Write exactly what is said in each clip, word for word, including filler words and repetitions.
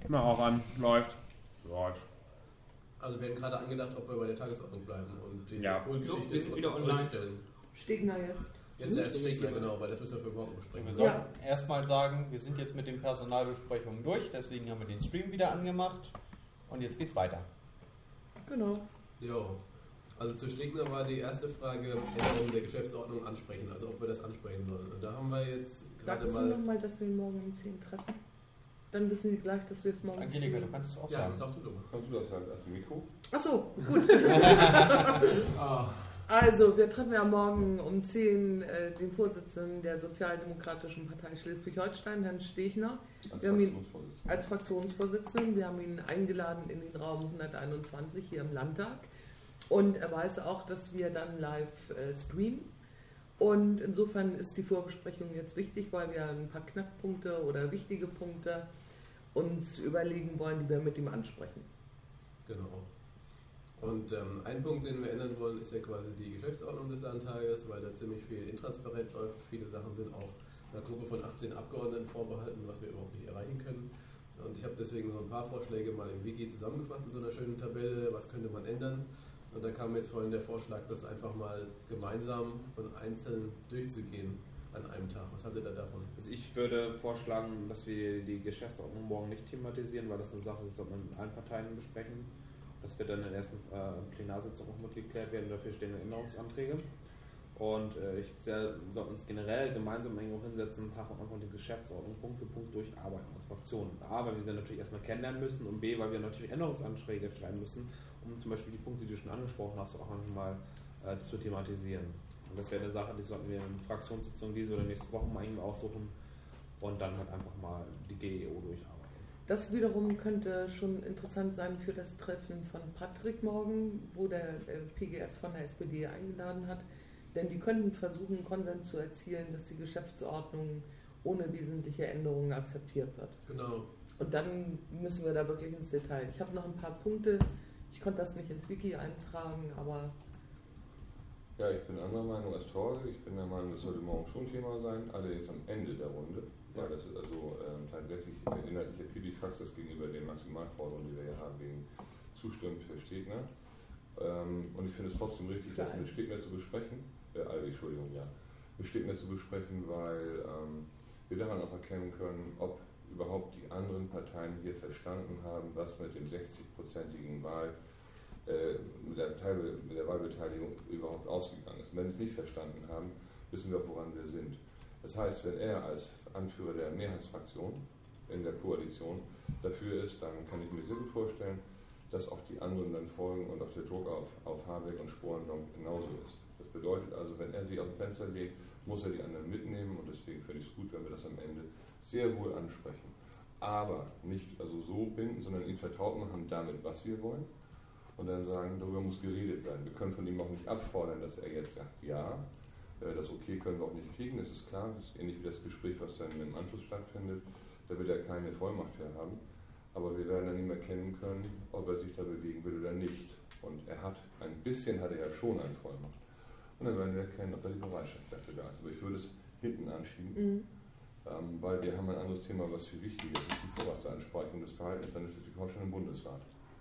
Na, auch an. Läuft. Läuft. Also wir haben gerade angedacht, ob wir bei der Tagesordnung bleiben und diese Ja. Poolgeschichte So, wieder zurückstellen. Stegner jetzt. Jetzt erst Stegner, genau, weil das müssen wir für morgen besprechen. Wir sollten ja. erstmal sagen, wir sind jetzt mit den Personalbesprechungen durch, deswegen haben wir den Stream wieder angemacht und jetzt geht's weiter. Genau. Jo. Also zu Stegner war die erste Frage, Änderung der Geschäftsordnung ansprechen, also ob wir das ansprechen sollen. Und da haben wir jetzt gerade Sagst mal... du nochmal, dass wir ihn morgen um zehn treffen? Dann wissen die gleich, dass wir es morgen... Angelika, du kannst es auch ja, sagen. das sagst du doch. Kannst du das sagen als Mikro? Achso, gut. Also, wir treffen ja morgen um zehn äh, den Vorsitzenden der Sozialdemokratischen Partei Schleswig-Holstein, Herrn Stegner. Als Wir haben ihn Fraktionsvorsitzender. als Fraktionsvorsitzenden. Wir haben ihn eingeladen in den Raum hunderteinundzwanzig hier im Landtag. Und er weiß auch, dass wir dann live äh, streamen. Und insofern ist die Vorbesprechung jetzt wichtig, weil wir ein paar Knackpunkte oder wichtige Punkte uns überlegen wollen, die wir mit ihm ansprechen. Genau. Und ähm, ein Punkt, den wir ändern wollen, ist ja quasi die Geschäftsordnung des Landtages, weil da ziemlich viel intransparent läuft. Viele Sachen sind auch einer Gruppe von achtzehn Abgeordneten vorbehalten, was wir überhaupt nicht erreichen können. Und ich habe deswegen so ein paar Vorschläge mal im Wiki zusammengefasst in so einer schönen Tabelle, was könnte man ändern. Und da kam jetzt vorhin der Vorschlag, das einfach mal gemeinsam und einzeln durchzugehen an einem Tag. Was haltet ihr davon? Also ich würde vorschlagen, dass wir die Geschäftsordnung morgen nicht thematisieren, weil das eine Sache ist, die man mit allen Parteien besprechen. Das wird dann in der ersten äh, Plenarsitzung auch mitgeklärt werden. Dafür stehen Änderungsanträge. Und äh, ich sehr, sollten uns generell gemeinsam irgendwo hinsetzen, Tag und einfach die Geschäftsordnung Punkt für Punkt durcharbeiten als Fraktion. A, weil wir sie natürlich erstmal kennenlernen müssen und B, weil wir natürlich Änderungsanträge schreiben müssen, um zum Beispiel die Punkte, die du schon angesprochen hast, auch einfach mal äh, zu thematisieren. Und das wäre eine Sache, die sollten wir in Fraktionssitzungen diese oder nächste Woche mal irgendwie aussuchen und dann halt einfach mal die G E O durcharbeiten. Das wiederum könnte schon interessant sein für das Treffen von Patrick morgen, wo der P G F von der S P D eingeladen hat. Denn die könnten versuchen, Konsens zu erzielen, dass die Geschäftsordnung ohne wesentliche Änderungen akzeptiert wird. Genau. Und dann müssen wir da wirklich ins Detail. Ich habe noch ein paar Punkte. Ich konnte das nicht ins Wiki eintragen, aber... Ja, ich bin anderer Meinung als Torge. Ich bin der Meinung, das sollte morgen schon Thema sein, allerdings am Ende der Runde. Weil das ist also ähm, tatsächlich inhaltliche Pipifax gegenüber den Maximalforderungen, die wir hier haben, wegen Zustimmung für Stegner. Ähm, und ich finde es trotzdem richtig, das mit Stegner zu besprechen. Äh, also, Entschuldigung, ja. Mit Stegner zu besprechen, weil ähm, wir daran auch erkennen können, ob überhaupt die anderen Parteien hier verstanden haben, was mit dem sechzig-prozentigen Wahl, äh, mit, der Teil, mit der Wahlbeteiligung überhaupt ausgegangen ist. Und wenn sie es nicht verstanden haben, wissen wir, woran wir sind. Das heißt, wenn er als Anführer der Mehrheitsfraktion in der Koalition dafür ist, dann kann ich mir sehr gut vorstellen, dass auch die anderen dann folgen und auch der Druck auf, auf Habeck und Sporenblom genauso ist. Das bedeutet also, wenn er sie aus dem Fenster legt, muss er die anderen mitnehmen und deswegen finde ich es gut, wenn wir das am Ende sehr wohl ansprechen. Aber nicht also so binden, sondern ihn vertraut machen damit, was wir wollen und dann sagen, darüber muss geredet werden. Wir können von ihm auch nicht abfordern, dass er jetzt sagt, ja, das Okay können wir auch nicht kriegen, das ist klar, das ist ähnlich wie das Gespräch, was dann im Anschluss stattfindet, da wird er keine Vollmacht für haben. Aber wir werden dann nicht mehr kennen können, ob er sich da bewegen will oder nicht. Und er hat, ein bisschen hat er ja schon eine Vollmacht. Und dann werden wir erkennen, ob da die Bereitschaft dafür da ist. Aber ich würde es hinten anschieben, mhm. ähm, weil wir haben ein anderes Thema, was viel wichtiger ist, die Vorratsansprechung des Verhaltens dann Schleswig-Holstein im Bundesrat.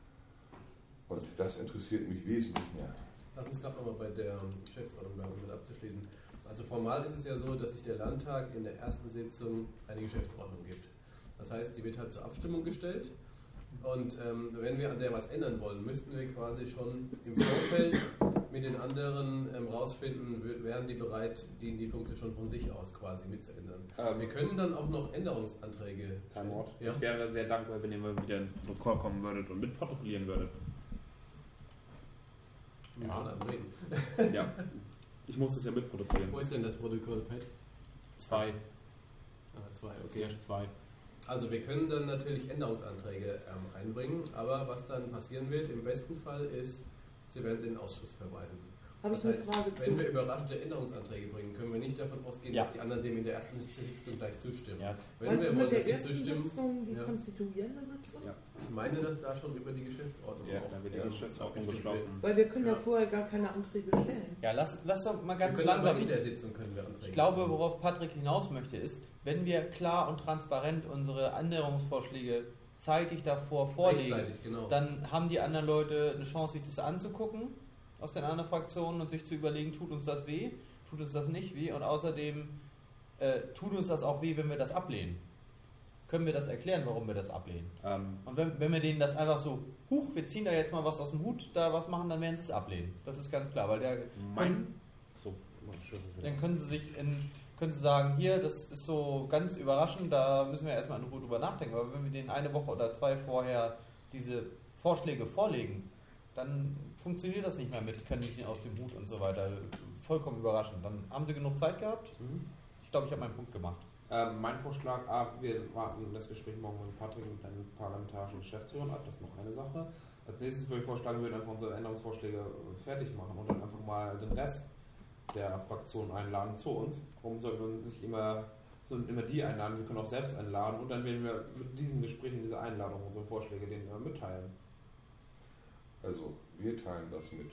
Und das interessiert mich wesentlich mehr. Lass uns gerade nochmal bei der Geschäftsordnung bleiben, um das abzuschließen. Also formal ist es ja so, dass sich der Landtag in der ersten Sitzung eine Geschäftsordnung gibt. Das heißt, die wird halt zur Abstimmung gestellt und ähm, wenn wir an der was ändern wollen, müssten wir quasi schon im Vorfeld mit den anderen ähm, rausfinden, wären die bereit, die, die Punkte schon von sich aus quasi mitzuändern. Ähm, wir können dann auch noch Änderungsanträge... Time ja? Ich wäre sehr dankbar, wenn ihr mal wieder ins Protokoll kommen würdet und mitprotokollieren würdet. Ja, ja. Ich muss das ja mitprotokollieren. Wo ist denn das Protokoll, Pat? Zwei. Ah, zwei, okay. Zwei. Also wir können dann natürlich Änderungsanträge ähm, einbringen, aber was dann passieren wird, im besten Fall ist, sie werden in den Ausschuss verweisen. Habe das heißt, wenn wir überraschende Änderungsanträge bringen, können wir nicht davon ausgehen, ja. dass die anderen dem in der ersten Sitzung gleich zustimmen. Ja. Wenn wir wollen, dass sie zustimmen, Sitzung, die ja. konstituierende Sitzung? Ja. Ich meine, dass da schon über die Geschäftsordnung ja, dann wird die Geschäftsordnung beschlossen. Weil wir können ja. ja vorher gar keine Anträge stellen. Ja, lass, lass doch mal ganz wir langsam. In der Sitzung können wir Anträge Ich glaube, worauf Patrick hinaus möchte, ist, wenn wir klar und transparent unsere Änderungsvorschläge zeitig davor vorlegen, Rechtzeitig, genau. dann haben die anderen Leute eine Chance, sich das anzugucken aus den anderen Fraktionen und sich zu überlegen, tut uns das weh, tut uns das nicht weh und außerdem äh, tut uns das auch weh, wenn wir das ablehnen. Können wir das erklären, warum wir das ablehnen? Ähm, Und wenn, wenn wir denen das einfach so, huch, wir ziehen da jetzt mal was aus dem Hut, da was machen, dann werden sie es ablehnen. Das ist ganz klar, weil der mein. So, dann können sie sich in, können sie sagen, hier, das ist so ganz überraschend, da müssen wir erstmal in Ruhe drüber nachdenken. Aber wenn wir denen eine Woche oder zwei vorher diese Vorschläge vorlegen, dann funktioniert das nicht mehr mit Kaninchen aus dem Hut und so weiter. Vollkommen überraschend. Dann haben sie genug Zeit gehabt. Mhm. Ich glaube, ich habe meinen Punkt gemacht. Ähm, mein Vorschlag, A, wir warten das Gespräch morgen mit Patrick und den parlamentarischen Geschäftsführern ab, das ist noch eine Sache. Als nächstes würde ich vorschlagen, wir würden einfach unsere Änderungsvorschläge fertig machen und dann einfach mal den Rest der Fraktion einladen zu uns. Warum sollten wir uns nicht immer, so immer die einladen, wir können auch selbst einladen und dann werden wir mit diesem Gespräch, in dieser Einladung unsere Vorschläge denen äh, mitteilen. Also, wir teilen das mit.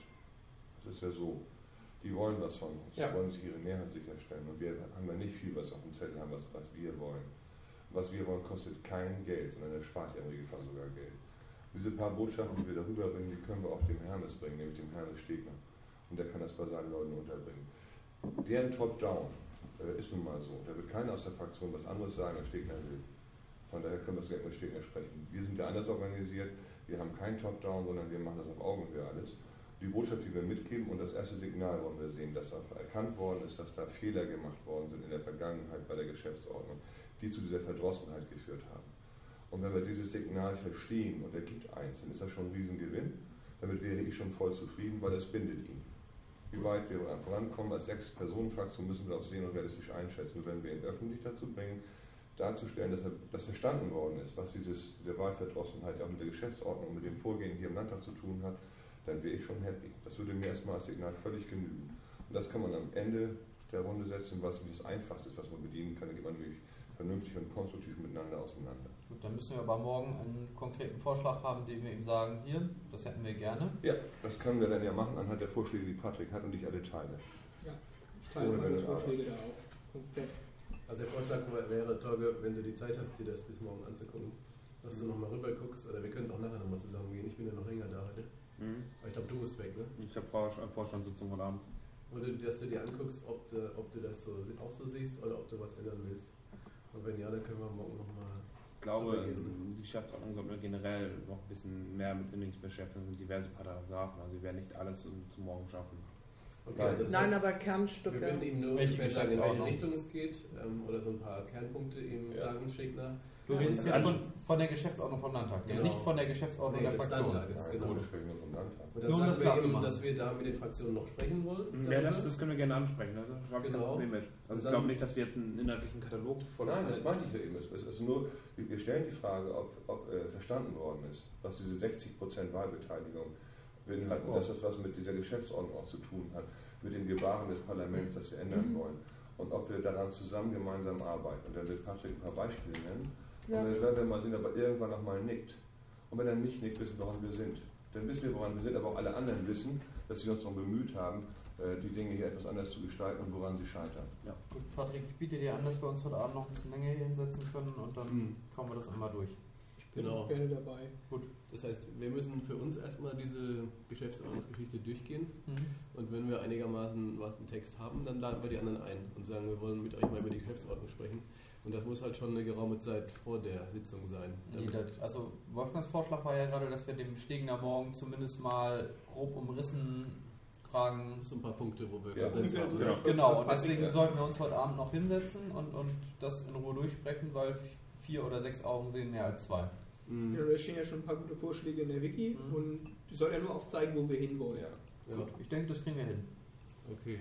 Es ist ja so, die wollen was von uns, Ja. die wollen sich ihre Mehrheit sicherstellen und wir haben ja nicht viel, was auf dem Zettel haben, was, was wir wollen. Was wir wollen, kostet kein Geld, sondern er spart ja im Regelfall sogar Geld. Diese paar Botschaften, die wir darüber bringen, die können wir auch dem Hermes bringen, nämlich dem Hermes Stegner. Und der kann das bei seinen Leuten unterbringen. Deren Top-Down äh, ist nun mal so. Da wird keiner aus der Fraktion was anderes sagen, als Stegner will. Von daher können wir es direkt mit Stegner sprechen. Wir sind ja anders organisiert. Wir haben kein Top-Down, sondern wir machen das auf Augenhöhe alles. Die Botschaft, die wir mitgeben und das erste Signal wollen wir sehen, dass auch erkannt worden ist, dass da Fehler gemacht worden sind in der Vergangenheit bei der Geschäftsordnung, die zu dieser Verdrossenheit geführt haben. Und wenn wir dieses Signal verstehen und er gibt eins, dann ist das schon ein Riesengewinn. Damit wäre ich schon voll zufrieden, weil das bindet ihn. Wie weit wir vorankommen als Sechs-Personen-Fraktion müssen wir auch sehen und realistisch einschätzen. Und wenn wir ihn öffentlich dazu bringen, darzustellen, dass er, das verstanden worden ist, was dieses, diese Wahlverdrossenheit auch mit der Geschäftsordnung und mit dem Vorgehen hier im Landtag zu tun hat, dann wäre ich schon happy. Das würde mir erstmal als Signal völlig genügen. Und das kann man am Ende der Runde setzen, was das Einfachste ist, was man bedienen kann. Da geht man nämlich vernünftig und konstruktiv miteinander auseinander. Gut, dann müssen wir aber morgen einen konkreten Vorschlag haben, den wir ihm sagen, hier, das hätten wir gerne. Ja, das können wir dann ja machen anhand der Vorschläge, die Patrick hat und ich alle teile. Ja, ich teile Ohne meine Wenn und Vorschläge da auch. Komplett. Also der Vorschlag wäre, Torge, wenn du die Zeit hast, dir das bis morgen anzugucken, dass du nochmal rüber guckst, oder wir können es auch nachher nochmal zusammen gehen, ich bin ja noch länger da heute. Mhm. Aber ich glaube, du musst weg, ne? Ich habe Vorstandssitzung heute Abend. Oder dass du dir anguckst, ob du, ob du das so, auch so siehst oder ob du was ändern willst. Und wenn ja, dann können wir morgen nochmal. Ich glaube, die Geschäftsordnung sollte generell noch ein bisschen mehr mit Innings beschäftigen, sind diverse Paragraphen, also wir werden nicht alles zum Morgen schaffen. Okay, also das Nein, heißt, aber wir Kernstücke. würden ihm nur Welche ungefähr sagen, in welche Geschäftsordnung? Richtung es geht, ähm, oder so ein paar Kernpunkte ihm Ja. sagen, Stegner. Du Ja, redest und jetzt dann- von, von der Geschäftsordnung vom Landtag, Genau. nicht von der Geschäftsordnung Nee, der des Fraktion. Landtages, Ja, genau. gut, sprechen wir vom Landtag. Und dann Nur um das sagen klar wir zu ihm, machen. dass wir da mit den Fraktionen noch sprechen wollen. Ja, darüber. das, das können wir gerne ansprechen, also habe ich kein Genau. Problem mit. Also Und ich dann- glaube nicht, dass wir jetzt einen inhaltlichen Katalog voll Nein, das meinte ich ja eben. Es es ist nur, wir stellen die Frage, ob, ob äh, verstanden worden ist, was diese sechzig Prozent Wahlbeteiligung beinhalten und dass das was mit dieser Geschäftsordnung auch zu tun hat, mit dem Gebaren des Parlaments, das wir ändern wollen. Und ob wir daran zusammen gemeinsam arbeiten. Und dann wird Patrick ein paar Beispiele nennen. Ja. Und dann werden wir mal sehen, ob er irgendwann noch mal nickt. Und wenn er nicht nickt, wissen wir, woran wir sind. Dann wissen wir, woran wir sind, aber auch alle anderen wissen, dass sie uns darum bemüht haben, äh, die Dinge hier etwas anders zu gestalten und woran sie scheitern. Ja. Gut, Patrick, ich biete dir an, dass wir uns heute Abend noch ein bisschen länger hier hinsetzen können und dann Mhm. kommen wir das einmal durch. Bin Genau. auch gerne dabei. Das heißt, wir müssen für uns erstmal diese Geschäftsordnungsgeschichte durchgehen. Mhm. Und wenn wir einigermaßen was einen Text haben, dann laden wir die anderen ein und sagen, wir wollen mit euch mal über die Geschäftsordnung sprechen. Und das muss halt schon eine geraume Zeit vor der Sitzung sein. Nee, das, also Wolfgangs Vorschlag war ja gerade, dass wir dem Stegner morgen zumindest mal grob umrissen fragen. so ein paar Punkte, wo wir Ja, Konsens ungefähr haben. so. Genau. Das- Genau, das und passt deswegen nicht, ja. sollten wir uns heute Abend noch hinsetzen und, und das in Ruhe durchsprechen, weil vier oder sechs Augen sehen mehr als zwei. Mhm. Ja, da stehen ja schon ein paar gute Vorschläge in der Wiki Mhm. und die soll ja nur aufzeigen, wo wir hinwollen. Ja. Ja, Gut, ich denke, das kriegen wir hin. okay.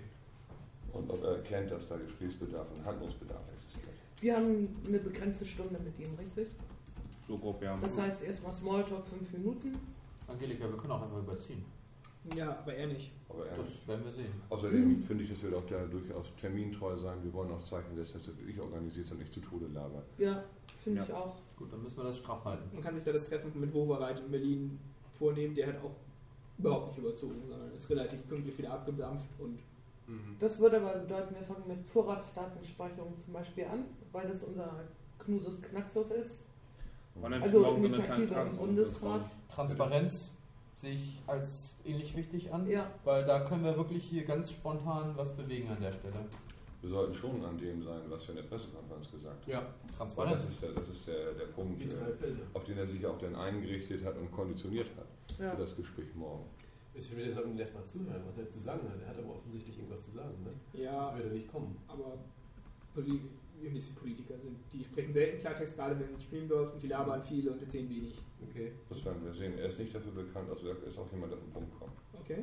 Und ob er erkennt, dass da Gesprächsbedarf und Handlungsbedarf existiert. Wir haben eine begrenzte Stunde mit ihm, richtig? So grob, ja. Das heißt erstmal Smalltalk fünf Minuten. Angelika, wir können auch einfach überziehen. Ja, aber er nicht. Aber er, Das werden wir sehen. außerdem finde ich, dass wir doch da durchaus termintreu sein. Wir wollen auch zeichnen, dass das wirklich organisiert ist und nicht zu Tode labert. Ja, finde Ja. ich auch. Gut, dann müssen wir das straff halten. Man kann sich da das Treffen mit Wovereit in Berlin vornehmen. Der hat auch überhaupt nicht überzogen, sondern ist relativ pünktlich wieder abgedampft und Mhm. Das würde aber bedeuten, wir fangen mit Vorratsdatenspeicherung zum Beispiel an, weil das unser Knusus Knaxus ist. Wann denn Also morgen so eine Initiative kleine im Tagesordnung Bundesrat. bekommen? Transparenz sehe ich als ähnlich wichtig an, Ja. weil da können wir wirklich hier ganz spontan was bewegen an der Stelle. Wir sollten schon an dem sein, was wir in der Pressekonferenz gesagt haben. Ja, Weil Transparenz. das ist der, das ist der, der Punkt, die drei äh, Felder. auf den er sich auch dann eingerichtet hat und konditioniert hat Ja. für das Gespräch morgen. Ich will jetzt erstmal zuhören, was er zu sagen hat. Er hat aber offensichtlich irgendwas zu sagen. Ne? Ja, Das würde nicht kommen. aber Poli nicht so Politiker sind. Die sprechen selten Klartext, gerade wenn es streamen läuft und die labern viel und erzählen wenig. Okay. Das werden wir sehen. Er ist nicht dafür bekannt, also er ist auch jemand, der auf den Punkt kommt. Okay.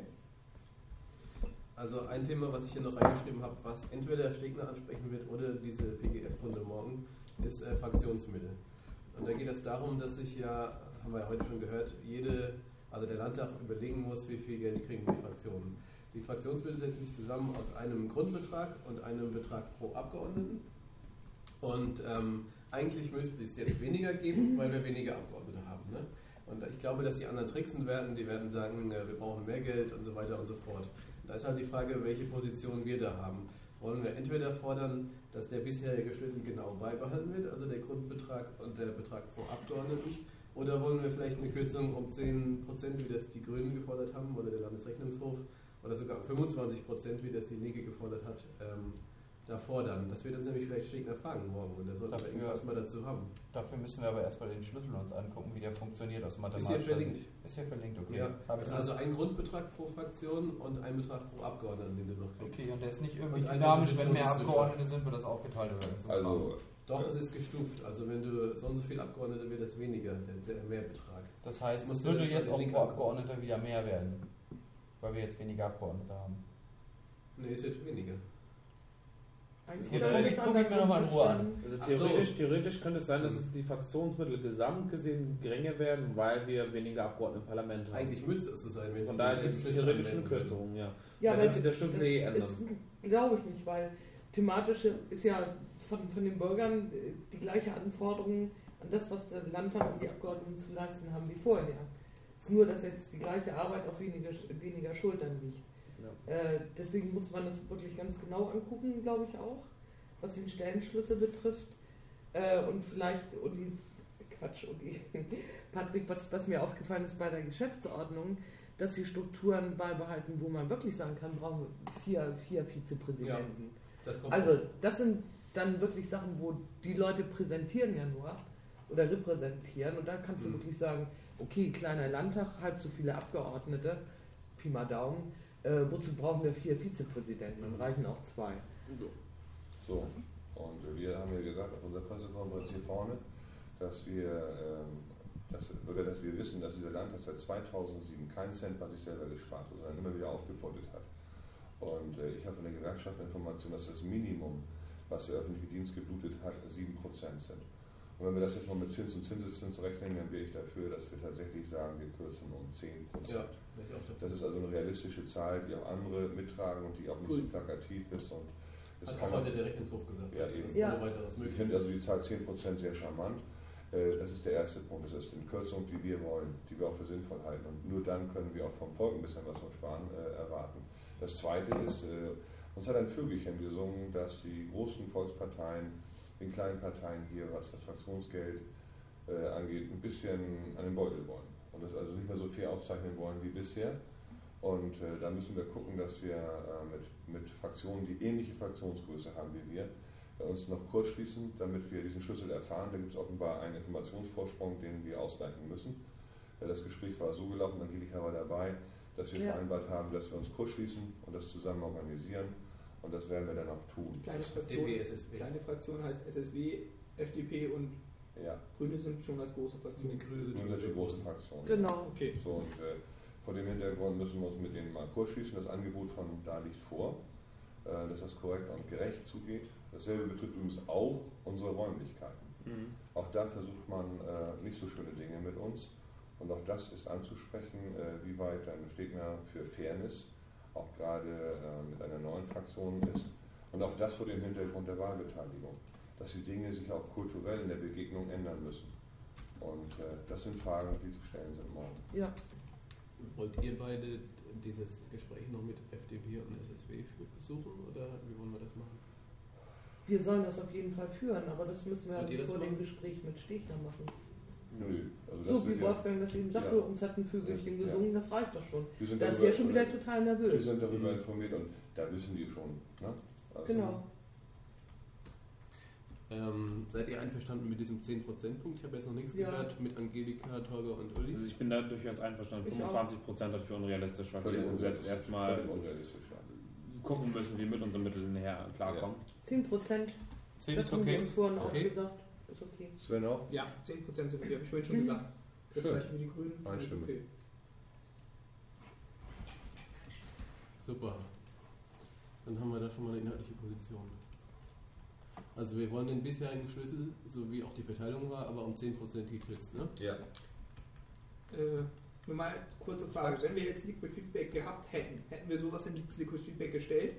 Also ein Thema, was ich hier noch reingeschrieben habe, was entweder Stegner ansprechen wird oder diese P G F-Runde morgen, ist äh, Fraktionsmittel. Und da geht es darum, dass sich ja, haben wir ja heute schon gehört, jede, also der Landtag überlegen muss, wie viel Geld kriegen die Fraktionen. Die Fraktionsmittel setzen sich zusammen aus einem Grundbetrag und einem Betrag pro Abgeordneten. Und ähm, eigentlich müsste es jetzt weniger geben, weil wir weniger Abgeordnete haben. Ne? Und ich glaube, dass die anderen tricksen werden, die werden sagen, äh, wir brauchen mehr Geld und so weiter und so fort. Da ist halt die Frage, welche Position wir da haben. Wollen wir entweder fordern, dass der bisherige Schlüssel genau beibehalten wird, also der Grundbetrag und der Betrag pro Abgeordneten, oder wollen wir vielleicht eine Kürzung um zehn Prozent, wie das die Grünen gefordert haben, oder der Landesrechnungshof, oder sogar um fünfundzwanzig Prozent, wie das die Linke gefordert hat, ähm, da fordern. Das wird uns nämlich vielleicht Stegner fragen morgen, und da sollten wir Dafür- irgendwas mal dazu haben. Dafür müssen wir aber erstmal den Schlüssel uns angucken, wie der funktioniert aus Ist mathematischer hier verlinkt. Sicht. Ist hier verlinkt, okay. Ja, Hab das ich ist also ein Grundbetrag pro Fraktion und ein Betrag pro Abgeordneten, den du noch kriegst. Okay, und der ist nicht irgendwie Und eine dynamisch, wenn mehr Oppositionszuschlag. Abgeordnete sind, wird das aufgeteilt oder so. Also, Doch, es ist gestuft. Also wenn du so und so viele Abgeordnete, wird das weniger, der, der Mehrbetrag. Das heißt, Musst es du würde das jetzt mal auch den Link pro angucken. Abgeordneter wieder mehr werden, weil wir jetzt weniger Abgeordnete haben. Ne, es wird weniger. Eigentlich Jetzt kann guck man ich- das guck ich anders mir noch mal in Ruhe an. vorstellen. Also Ach so. theoretisch, theoretisch könnte es sein, dass es die Fraktionsmittel gesamt gesehen geringer werden, weil wir weniger Abgeordnete im Parlament haben. Eigentlich müsste es so sein, wenn Von sie daher denselben gibt es Schlüssel theoretisch eine anwenden würden. Kürzung, ja. Ja, Dann aber wird sich der Schlüssel eh ändern. glaube ich nicht, weil thematische ist ja von, von den Bürgern äh, die gleiche Anforderung an das, was der Landtag und die Abgeordneten zu leisten haben wie vorher. Es ist nur, dass jetzt die gleiche Arbeit auf weniger, weniger Schultern liegt. Ja. Äh, deswegen muss man das wirklich ganz genau angucken, glaube ich auch, was den Stellenschlüssel betrifft. Äh, und vielleicht, Uli, Quatsch, Uli, Patrick, was, was mir aufgefallen ist bei der Geschäftsordnung, dass die Strukturen beibehalten, wo man wirklich sagen kann, brauchen wir vier, vier Vizepräsidenten. Das kommt Also das sind dann wirklich Sachen, wo die Leute präsentieren ja nur oder repräsentieren und da kannst du Mhm. wirklich sagen, okay, kleiner Landtag, halb so viele Abgeordnete, Pi mal Daumen, äh, wozu brauchen wir vier Vizepräsidenten? Dann reichen auch zwei. so. Und äh, wir haben ja gesagt auf unserer Pressekonferenz hier vorne, dass wir, ähm, dass, oder dass wir wissen, dass dieser Landtag seit zweitausendsieben keinen Cent bei sich selber gespart hat, sondern immer wieder aufgeputtet hat. Und äh, ich habe von der Gewerkschaft Information, dass das Minimum, was der öffentliche Dienst geblutet hat, sieben Prozent sind. Und wenn wir das jetzt mal mit Zins und Zinseszins rechnen, dann wäre ich dafür, dass wir tatsächlich sagen, wir kürzen um zehn Ja, Prozent. bin ich auch dafür. Das ist also eine realistische Zahl, die auch andere mittragen und die auch nicht Cool. so plakativ ist. Und es Hat kann auch heute der Rechnungshof gesagt, Ja, dass eben. das Ja. ohne weiteres ich möglich finde ist. also die Zahl zehn Prozent sehr charmant. Äh, Das ist der erste Punkt. Das ist eine Kürzung, die wir wollen, die wir auch für sinnvoll halten. Und nur dann können wir auch vom Volk ein bisschen was vom Sparen äh, erwarten. Das zweite ist, äh, uns hat ein Vögelchen gesungen, dass die großen Volksparteien den kleinen Parteien hier, was das Fraktionsgeld äh, angeht, ein bisschen an den Beutel wollen. Und das also nicht mehr so fair aufzeichnen wollen wie bisher. Und äh, da müssen wir gucken, dass wir äh, mit, mit Fraktionen, die ähnliche Fraktionsgröße haben wie wir, äh, uns noch kurz schließen, damit wir diesen Schlüssel erfahren. Da gibt es offenbar einen Informationsvorsprung, den wir ausgleichen müssen. Äh, das Gespräch war so gelaufen, Angelika war dabei, dass wir Ja. vereinbart haben, dass wir uns kurz schließen und das zusammen organisieren. Und das werden wir dann auch tun. Kleine F D Fraktion, P, S S P. kleine Fraktion heißt S S W, F D P und Ja, Grüne sind schon als große Und Fraktion. die Grüne sind nur schon die großen Fraktionen. Genau. Okay. So, und äh, vor dem Hintergrund müssen wir uns mit denen mal kurz schließen. Das Angebot von da liegt vor, äh, dass das korrekt und gerecht zugeht. Dasselbe betrifft übrigens auch unsere Räumlichkeiten. Mhm. Auch da versucht man äh, nicht so schöne Dinge mit uns. Und auch das ist anzusprechen, äh, wie weit ein Stegner für Fairness auch gerade äh, mit einer neuen Fraktion ist. Und auch das vor dem Hintergrund der Wahlbeteiligung, dass die Dinge sich auch kulturell in der Begegnung ändern müssen. Und äh, das sind Fragen, die zu stellen sind morgen. Ja. Wollt ihr beide dieses Gespräch noch mit F D P und S S W suchen oder wie wollen wir das machen? Wir sollen das auf jeden Fall führen, aber das müssen wir Wollt ihr das vor dem machen? Gespräch mit Stegner machen. Nö. Also das So wie wird ja- Wolfgang das eben sagte, Ja. uns hat ein Vögelchen Ja. gesungen, das reicht doch schon. Wir sind Da ist darüber- ja schon wieder total Wir nervös. sind darüber informiert und da wissen die schon. Ne? Also, Genau. Ähm, seid ihr einverstanden mit diesem zehn Prozent Punkt? Ich habe jetzt noch nichts Ja. gehört mit Angelika, Tolga und Uli. Also ich bin da durchaus einverstanden. Ich fünfundzwanzig Prozent hat für unrealistisch, weil Völlig wir uns jetzt unrealistisch. erstmal Völlig unrealistisch, ja. gucken müssen, wie wir mit unseren Mitteln her klarkommen. zehn Prozent, zehn das ist haben wir okay. uns vorhin auch Okay. gesagt. Ist okay. Sven auch? Ja, zehn Prozent sind okay, habe ich vorhin schon Mhm. gesagt. Das Gut. reicht für die Grünen. alles Einstimmig. okay. Super. Dann haben wir da schon mal eine inhaltliche Position. Also wir wollen den bisherigen Schlüssel, so wie auch die Verteilung war, aber um zehn Prozent gekürzt, ne? Ja. Äh, nur mal kurze Frage. Wenn wir jetzt Liquid Feedback gehabt hätten, hätten wir sowas in dieses Liquid Feedback gestellt?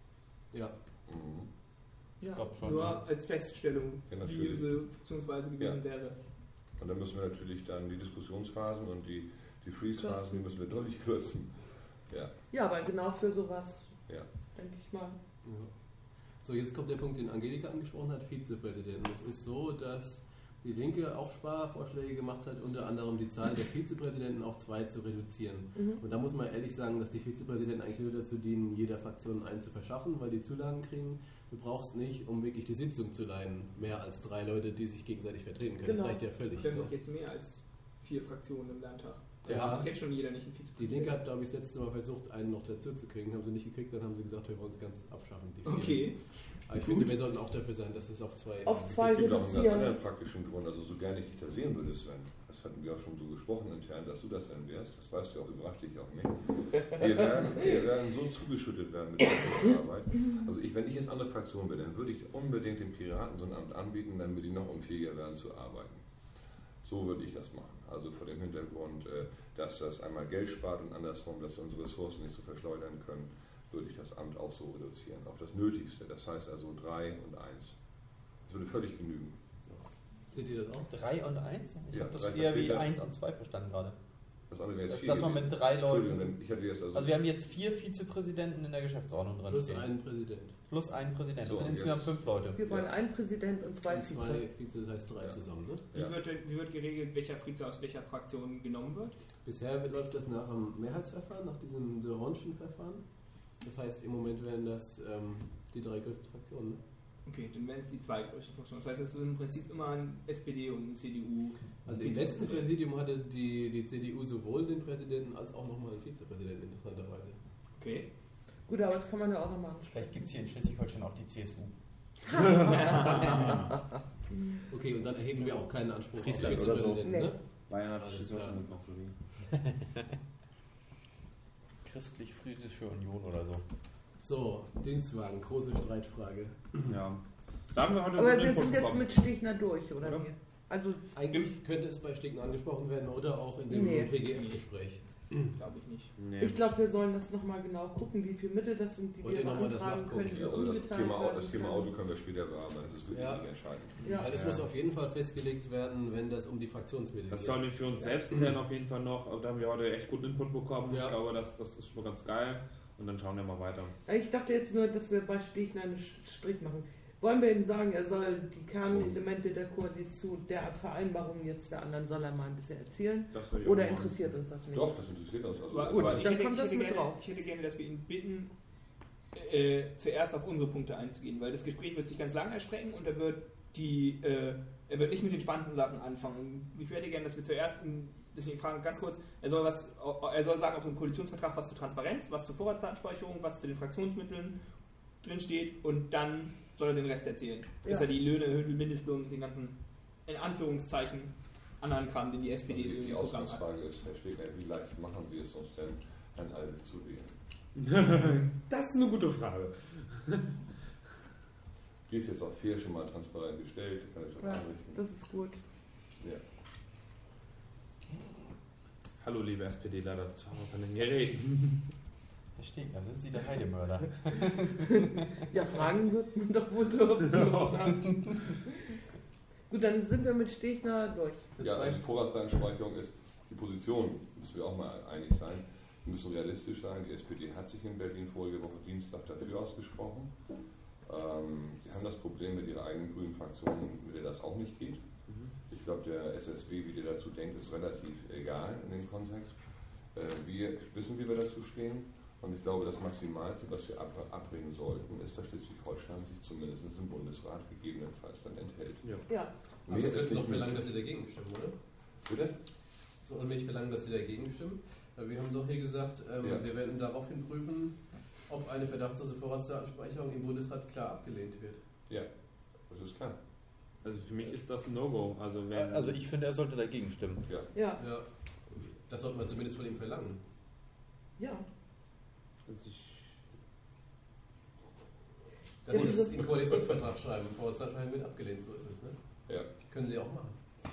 Ja. Mhm. Ja. Ich glaube schon. Nur Ja. als Feststellung, Ja, wie natürlich. unsere Funktionsweise gewesen Ja. wäre. Und dann müssen wir natürlich dann die Diskussionsphasen und die, die Freeze-Phasen, die müssen wir deutlich kürzen. Ja. Ja, aber genau für sowas, Ja. denke ich mal. Ja. So, jetzt kommt der Punkt, den Angelika angesprochen hat, Vizepräsidenten. Es ist so, dass die Linke auch Sparvorschläge gemacht hat, unter anderem die Zahl der Vizepräsidenten auf zwei zu reduzieren. Mhm. Und da muss man ehrlich sagen, dass die Vizepräsidenten eigentlich nur dazu dienen, jeder Fraktion einen zu verschaffen, weil die Zulagen kriegen. Du brauchst nicht, um wirklich die Sitzung zu leiten, mehr als drei Leute, die sich gegenseitig vertreten können. Genau. Das reicht ja völlig. Wir haben Ne? doch jetzt mehr als vier Fraktionen im Landtag. Da Ja. hat jetzt schon jeder nicht einen Die Vizepräsidenten. Linke hat, glaube ich, das letzte Mal versucht, einen noch dazu zu kriegen. Haben sie nicht gekriegt, dann haben sie gesagt, wir wollen es ganz abschaffen. Die vier. Okay. Aber ich finde, wir sollten auch dafür sein, dass es auf zwei... Auf zwei Es gibt auch einen ganz reduzieren. anderen praktischen Grund, also so gerne ich dich da sehen würde, Sven. Das hatten wir auch schon so gesprochen intern, dass du das dann wärst. Das weißt du auch, überrascht dich auch nicht. Wir werden, wir werden so zugeschüttet werden mit der Arbeit. Also ich, wenn ich jetzt andere Fraktion bin, dann würde ich unbedingt den Piraten so ein Amt anbieten, damit die noch unfähiger werden zu arbeiten. So würde ich das machen. Also vor dem Hintergrund, äh, dass das einmal Geld spart und andersrum, dass wir unsere Ressourcen nicht so verschleudern können, würde ich das Amt auch so reduzieren. Auf das Nötigste. Das heißt also drei und eins. Das würde völlig genügen. Seht ihr das auch? drei und eins? Ich Ja, habe das drei eher wie Vertreter. eins und zwei verstanden gerade. Das andere wäre jetzt vier. Dass man mit drei Entschuldigung, Leuten. denn ich hatte jetzt also. Also wir haben jetzt vier Vizepräsidenten in der Geschäftsordnung drin Plus stehen. einen Präsident. Plus einen Präsident. So, Das sind und insgesamt jetzt- fünf Leute. Wir wollen Ja. einen Präsident und zwei Und Vize. zwei Vize, das heißt drei Ja. zusammen. Ne? Wie, Ja. wird, wie wird geregelt, welcher Vize aus welcher Fraktion genommen wird? Bisher läuft das nach dem Mehrheitsverfahren, nach diesem De Hondtschen Verfahren. Das heißt, im Moment wären das ähm, die drei größten Fraktionen. Ne? Okay, dann wären es die zwei größten Fraktionen. Das heißt, es ist im Prinzip immer ein S P D und ein C D U. Also im letzten Präsidium hatte die, die C D U sowohl den Präsidenten als auch nochmal einen Vizepräsidenten, interessanterweise. Okay. Gut, aber das kann man ja auch nochmal ansprechen. Vielleicht gibt es hier in Schleswig-Holstein auch die C S U. Okay, und dann erheben wir auch keinen Anspruch Friesland auf oder so. Vizepräsidenten, Nee. ne? Bayern hat Alles Schleswig-Holstein klar. mitmacht. Christlich-Friesische Union oder so. So, Dienstwagen, große Streitfrage. Ja. Da haben wir heute Aber guten wir Input sind jetzt bekommen. mit Stichner durch, oder Oder? wie? Also, Eigentlich könnte es bei Stegner angesprochen werden oder auch in dem Nee. P G F-Gespräch. Glaube ich nicht. Nee. ich glaube, wir sollen das nochmal genau gucken, wie viele Mittel das sind, die Wollt wir ihr noch mal das beantragen nachgucken? können, die Ja, also das, umgeteilt Thema, werden das Thema können. Auto können wir später bearbeiten. Das ist wirklich Ja. nicht entscheidend. Ja. Weil es Ja. muss auf jeden Fall festgelegt werden, wenn das um die Fraktionsmittel Das geht. sollen wir für uns selbst klären auf jeden Fall noch. Da haben wir heute echt guten Input bekommen. Ja. Ich glaube, das, das ist schon ganz geil. Und dann schauen wir mal weiter. Ich dachte jetzt nur, dass wir bei Stichner einen Strich machen. Wollen wir ihm sagen, er soll die Kernelemente der Koalition, der Vereinbarung jetzt der anderen, soll er mal ein bisschen erzählen? Das würde ich Oder auch machen. interessiert uns das nicht? Doch, das interessiert uns. Also, Aber, Gut, aber ich, dann hätte, kommt ich, das hätte mit gerne, drauf. ich hätte gerne, dass wir ihn bitten, äh, zuerst auf unsere Punkte einzugehen, weil das Gespräch wird sich ganz lang erstrecken und er wird die, äh, er wird nicht mit den spannenden Sachen anfangen. Ich hätte gerne, dass wir zuerst, in, deswegen fragen ganz kurz, er soll was, er soll sagen, ob im Koalitionsvertrag was zu Transparenz, was zur Vorratsdatenspeicherung, was zu den Fraktionsmitteln drin steht und dann soll er den Rest erzählen. Ja. Dass er die Löhne erhöht, den Mindestlohn, den ganzen, in Anführungszeichen, anderen Kram, den die S P D so die, in die ihrem Programm hat. Ausgangsfrage ist, Herr Stegner, wie leicht machen Sie es uns denn, Herrn Albe zu wählen? Das ist eine gute Frage. Die ist jetzt auch fair schon mal transparent gestellt, kann ich das Ja, einrichten. das ist gut. Ja. Hallo liebe SPDler da zu Hause an den Geräten. Herr Stegner, sind Sie der Heidemörder? Ja, fragen wird man doch wohl dürfen. oder? Gut, dann sind wir mit Stichner durch. Ja, also die Vorratsdatenspeicherung ist die Position, müssen wir auch mal einig sein. Wir müssen realistisch sein. Die S P D hat sich in Berlin vorige Woche Dienstag dafür ausgesprochen. Ähm, sie haben das Problem mit ihrer eigenen grünen Fraktion, mit der das auch nicht geht. Ich Ich glaube, der S S B, wie der dazu denkt, ist relativ egal in dem Kontext. Äh, wir wissen, wie wir dazu stehen. Und ich glaube, das Maximalste, was wir ab, abbringen sollten, ist, dass Schleswig-Holstein sich zumindest im Bundesrat gegebenenfalls dann enthält. Ja. Ja. Aber es wird noch verlangen, dass Sie dagegen stimmen, oder? Bitte? So, und nicht verlangen, dass Sie dagegen stimmen. Weil wir haben doch hier gesagt, ähm, Ja. wir werden daraufhin prüfen, ob eine verdachtslose Vorratsdatenspeicherung im Bundesrat klar abgelehnt wird. Ja, das ist klar. Also für mich ist das ein No-Go. Also, wenn Also ich finde, er sollte dagegen stimmen. Ja. Ja. Ja, das sollte man zumindest von ihm verlangen. Ja. also ich, Dass Ja, Sie das wieso? in den Koalitionsvertrag schreiben, Vorratsdatenspeicherung wird abgelehnt, so ist es, ne? Ja. Können Sie auch machen.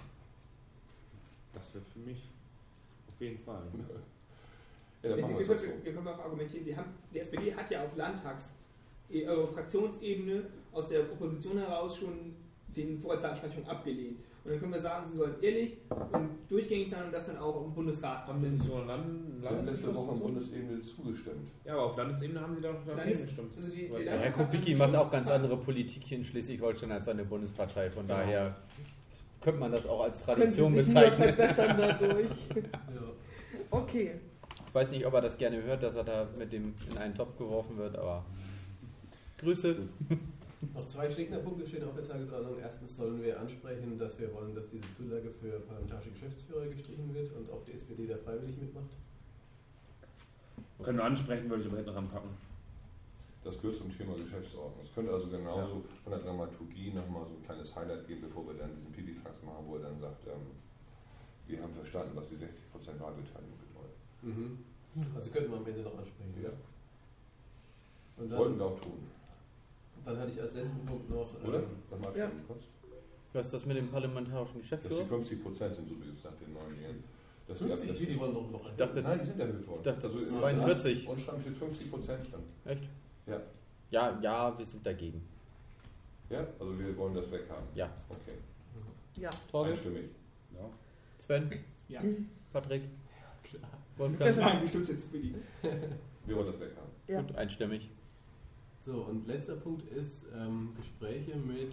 das wäre für mich auf jeden Fall. Ja, dann Wir, machen wir wir, es doch so. können, wir können auch argumentieren, die, haben, die S P D hat ja auf Landtags-, äh, Fraktionsebene aus der Opposition heraus schon den Vorratsdatenspeicherung abgelehnt. Und dann können wir sagen, sie sollen ehrlich und durchgängig sein und das dann auch im Bundesrat Haben wir abgelehnt. nicht so einen Land Wir haben letzte Woche auf so? Bundesebene zugestimmt. Ja, aber auf Landesebene haben sie doch dagegen Landes- gestimmt. also die- die Weil- Landes- Herr Kubicki macht auch ganz andere Politik hier in Schleswig-Holstein als seine Bundespartei. Von Genau. daher könnte man das auch als Können Sie Tradition sich nur bezeichnen. verbessern dadurch. Ja. Okay. Ich weiß nicht, ob er das gerne hört, dass er da mit dem in einen Topf geworfen wird, aber Grüße. Noch zwei Stegner-Punkte stehen auf der Tagesordnung. Erstens sollen wir ansprechen, dass wir wollen, dass diese Zulage für parlamentarische Geschäftsführer gestrichen wird und ob die S P D da freiwillig mitmacht. Können wir ansprechen, würde ich aber hinten ranpacken. Das gehört zum Thema Geschäftsordnung. Es könnte also genauso von der Dramaturgie nochmal so ein kleines Highlight geben, bevor wir dann diesen Pipifax machen, wo er dann sagt, ähm, wir haben verstanden, was die sechzig Prozent Wahlbeteiligung bedeutet. Mhm. Also könnten wir am Ende noch ansprechen. Ja. Und Wollten dann, wir auch tun. dann hatte ich als letzten Punkt noch. Oder? Ähm, Sag mal Ja. kurz. Was ist das mit dem parlamentarischen Dass die Geschäftsführer? fünfzig Prozent sind übrigens nach den neuen Jahren. Dass die fünfzig, ab- wie, die wollen noch, noch Ich dachte, Nein, die sind erhöht worden. Ich dachte, also in- zweiundvierzig. Und stand steht fünfzig Prozent drin. Echt? Ja. Ja, ja, wir sind dagegen. Ja, also wir wollen das weghaben. Ja. Okay. Ja. Torge, Einstimmig. Ja. Sven, Ja. Patrick, klar. Wolfgang. Nein, bestimmt jetzt für die. Wir wollen das weghaben. Ja. Gut, einstimmig. So, und letzter Punkt ist ähm, Gespräche mit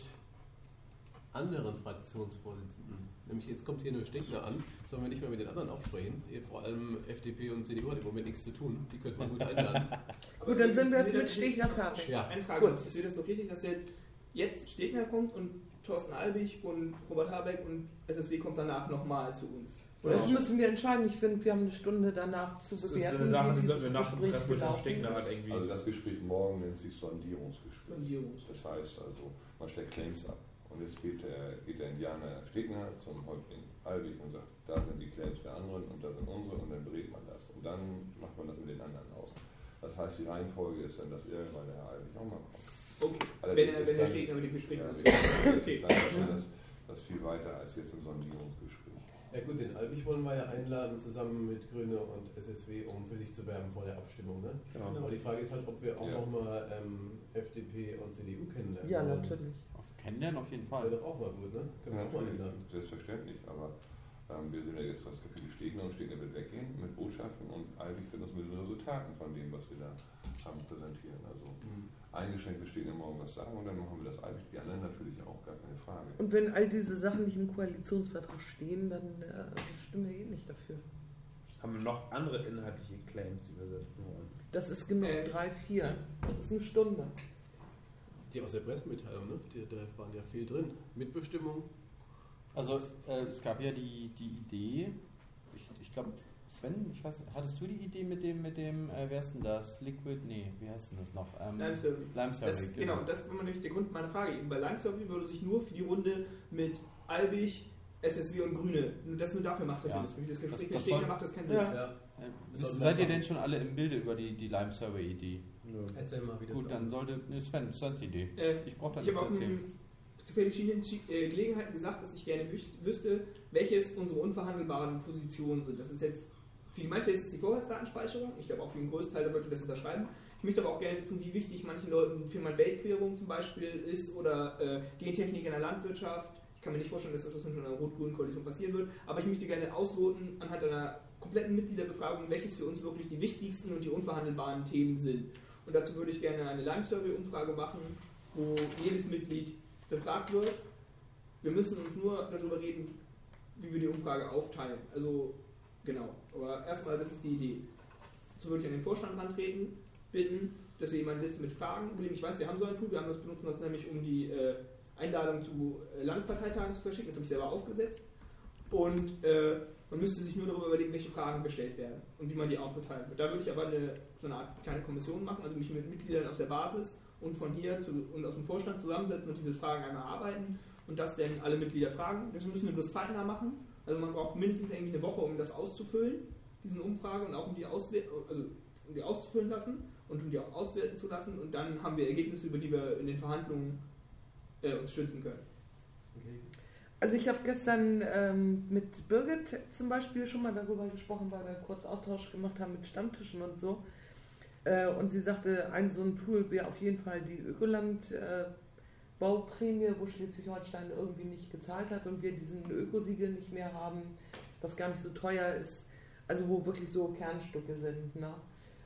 anderen Fraktionsvorsitzenden. Nämlich jetzt kommt hier nur Stegner an, sollen wir nicht mal mit den anderen auch sprechen. Hier vor allem F D P und C D U hat im Moment nichts zu tun, die könnte man gut einladen. Gut, dann sind wir jetzt Ich sehe mit das- Stegner fertig. Ja. Eine Frage, Gut. ich sehe das doch richtig, dass jetzt, jetzt Stegner kommt und Thorsten Albig und Robert Habeck und S S W kommt danach nochmal zu uns. Oder Das müssen wir entscheiden. Ich finde, wir haben eine Stunde danach zu Das ist bewerten. eine Sache, wie die sollten wir dieses nach dem Gespräch Treffen mit Herrn gelaufen Stegner ist. halt irgendwie. Also das Gespräch morgen nennt sich Sondierungsgespräch. Sondierungs- Das heißt also, man stellt Claims ab. Und jetzt geht der, geht der Indianer Stegner zum Häuptling Albig und sagt, da sind die Claims der anderen und da sind unsere und dann berät man das. Und dann macht man das mit den anderen aus. Das heißt, die Reihenfolge ist dann, dass irgendwann der Herr Albig auch mal kommt. Okay, wenn Allerdings er, ist wenn er dann- Stegner mit dem Gespräch Ja, ist. das Okay. ist dann schon das, das viel weiter als jetzt im Sondierungsgespräch. Ja gut, den Albig wollen wir ja einladen, zusammen mit Grüne und S S W, um für sich zu werben vor der Abstimmung. Ne? Genau. Aber die Frage ist halt, ob wir auch Ja. nochmal ähm, F D P und C D U kennenlernen Ja, wollen. natürlich. Auf Kennenlernen auf jeden Das wäre Fall. doch auch mal gut, ne? Können wir auch mal einladen. Selbstverständlich, aber ähm, wir sind ja jetzt das Kapitel Stegner und Stegner wird weggehen mit Botschaften und Albig wird uns mit den Resultaten von dem, was wir da haben, präsentieren. Also Mhm. eingeschränkt, wir stehen ja morgen was sagen und dann machen wir das Albig, die anderen natürlich auch, gar keine Frage. Und wenn all diese Sachen nicht im Koalitionsvertrag stehen, dann äh, stimmen wir eh nicht dafür. Haben wir noch andere inhaltliche Claims, die wir setzen wollen? Das ist genug. Äh, Drei, vier. Das ist eine Stunde. Die aus der Pressemitteilung, ne? Die, da waren ja viel drin. Mitbestimmung. Also äh, es gab ja die, die Idee, ich, ich glaube, Sven, ich weiß, hattest du die Idee mit dem, mit dem, äh, wer ist denn das? Liquid? Nee, wie heißt denn das noch? Ähm, Lime Survey. Lime Das, Survey, genau, das war nämlich der Grund meiner Frage. Eben bei Lime Survey würde sich nur für die Runde mit Albig, S S W und Grüne, nur das nur dafür macht das Ja. Sinn. Für das Gespräch Das- mit das Stegner soll- macht das keinen Sinn. Ja. Ja. Äh, Das sollten wir seid ihr machen. denn schon alle im Bilde über die, die Lime Survey Idee? Nö. Erzähl mal, wie das Gut, war. dann sollte, ne, Sven, Svens Idee. Äh, Ich brauche da Ich nichts habe zu auch erzählen. in, zu verschiedenen äh, Gelegenheiten gesagt, dass ich gerne wüs- wüsste, welches unsere unverhandelbaren Positionen sind. Das ist jetzt, für die manche ist es die Vorratsdatenspeicherung, ich glaube auch für den größten Teil der Leute das unterschreiben. Ich möchte aber auch gerne wissen, wie wichtig manchen Leuten Firma-Weltquerung zum Beispiel ist oder äh, Gentechnik in der Landwirtschaft. Ich kann mir nicht vorstellen, dass das mit einer rot-grünen Koalition passieren wird, aber ich möchte gerne ausloten anhand einer kompletten Mitgliederbefragung, welches für uns wirklich die wichtigsten und die unverhandelbaren Themen sind. Und dazu würde ich gerne eine Lime-Survey-Umfrage machen, wo jedes Mitglied befragt wird. Wir müssen uns nur darüber reden, wie wir die Umfrage aufteilen. Also, genau. Aber erstmal, das ist die Idee. So würde ich an den Vorstand rantreten, bitten, dass wir jemanden Liste mit Fragen überlegen. Ich weiß, wir haben so ein Tool, wir haben das benutzen das nämlich, um die äh, Einladung zu äh, Landesparteitagen zu verschicken. Das habe ich selber aufgesetzt. Und äh, man müsste sich nur darüber überlegen, welche Fragen gestellt werden und wie man die aufgeteilt wird. Da würde ich aber eine, so eine Art kleine Kommission machen, also mich mit Mitgliedern aus der Basis und von hier zu, und aus dem Vorstand zusammensetzen und diese Fragen einmal arbeiten und das dann alle Mitglieder fragen. Das müssen wir bloß zeitnah machen. Also man braucht mindestens irgendwie eine Woche, um das auszufüllen, diese Umfrage, und auch um die, Auswer- also, um die auszufüllen lassen und um die auch auswerten zu lassen. Und dann haben wir Ergebnisse, über die wir in den Verhandlungen äh, uns stützen können. Okay. Also ich habe gestern ähm, mit Birgit zum Beispiel schon mal darüber gesprochen, weil wir kurz Austausch gemacht haben mit Stammtischen und so. Äh, und sie sagte, ein so ein Tool wäre auf jeden Fall die Ökoland-Bauprämie, äh, wo Schleswig-Holstein irgendwie nicht gezahlt hat und wir diesen Ökosiegel nicht mehr haben, was gar nicht so teuer ist. Also wo wirklich so Kernstücke sind. Ne?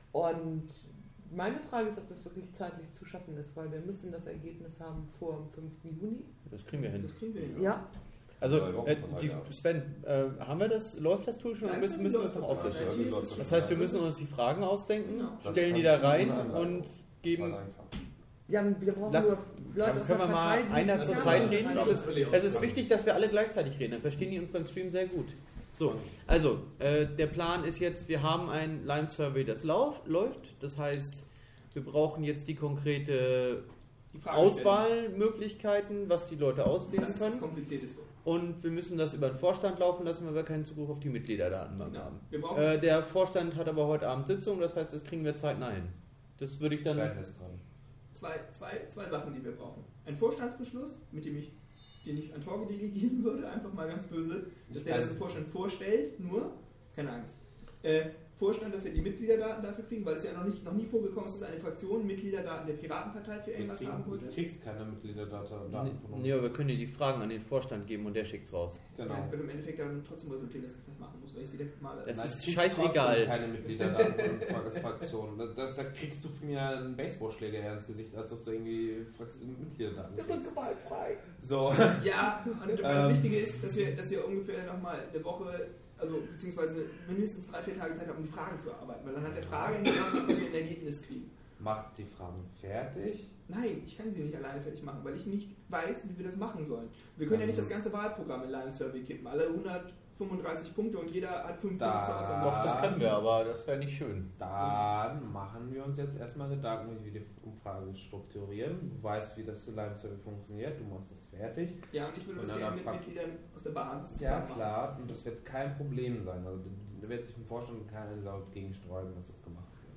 Und meine Frage ist, ob das wirklich zeitlich zu schaffen ist, weil wir müssen das Ergebnis haben vor dem fünften Juni. Das kriegen wir hin. Das kriegen wir hin. Ja. Also, Drei Wochen äh, von die, heute ab. Sven, äh, haben wir das, läuft das Tool schon oder Nein, müssen, müssen wir es läuft noch das aufsetzen? noch. Ja, die läuft Das schon. heißt, wir müssen uns die Fragen ausdenken, Genau. Das stellen die kann da rein ohne Anleitung. und geben. Voll einfach. Ja, wir brauchen Lass- nur Leute Dann aus können der wir mal Partei, die einer das zur haben. Zeit reden. Das Es ist wirklich ist, es ist auch- wichtig, dass wir alle gleichzeitig reden. Dann verstehen die uns beim Stream sehr gut. So, also, äh, der Plan ist jetzt, wir haben ein Lime-Survey, das lauf, läuft. Das heißt, wir brauchen jetzt die konkrete Die Frage stellen. Auswahlmöglichkeiten, was die Leute auswählen Das ist das können. Komplizierteste. Und wir müssen das über den Vorstand laufen lassen, weil wir keinen Zugriff auf die Mitgliederdatenbank Genau. haben. Wir brauchen Äh, der Vorstand hat aber heute Abend Sitzung, das heißt, das kriegen wir zeitnah hin. Das würde ich dann... Sven ist dran. zwei, zwei, zwei Sachen, die wir brauchen. Ein Vorstandsbeschluss, mit dem ich, den ich an Torge delegieren würde, einfach mal ganz böse, dass der das im Vorstand vorstellt, nur, keine Angst. Äh, Vorstand, dass wir die Mitgliederdaten dafür kriegen, weil es ja noch, nicht, noch nie vorgekommen ist, dass eine Fraktion Mitgliederdaten der Piratenpartei für Du irgendwas haben kriegst, wollte. du kriegst keine Mitgliederdaten von uns. Nee, aber wir können dir die Fragen an den Vorstand geben und der schickt's raus. Genau. Ja, das wird im Endeffekt dann trotzdem resultieren, dass ich das machen muss, weil ich die letzten Male... Das Nein, ist du kriegst scheißegal. trotzdem keine Mitgliederdaten von uns Fraktionen. Da, da, da kriegst du von mir einen Baseballschläger eher ins Gesicht, als dass du irgendwie Frakt- Mitgliederdaten Wir sind kriegst. gewaltfrei. So. Ja, und Ähm. das Wichtige ist, dass wir, dass wir ungefähr nochmal eine Woche, also beziehungsweise mindestens drei, vier Tage Zeit haben, um die Fragen zu erarbeiten. Weil dann hat der Frage nicht, dass wir ein Ergebnis kriegen. Macht die Fragen fertig. Nein, ich kann sie nicht alleine fertig machen, weil ich nicht weiß, wie wir das machen sollen. Wir können ja nicht das ganze Wahlprogramm in Line Survey kippen. Alle hundertfünfunddreißig Punkte und jeder hat fünf Da- Punkte zur Auswahl. Doch, das können wir, aber das wäre nicht schön. Dann machen wir uns jetzt erstmal Gedanken, wie wir die Umfrage strukturieren. Du weißt, wie das Line Survey funktioniert, du machst das fertig. Ja, und ich würde Und das dann gerne mit frag- Mitgliedern aus der Basis Ja, zusammen machen. klar, und das wird kein Problem sein. Also da wird sich im Vorstand keine Sau gegen sträuben, dass das gemacht wird.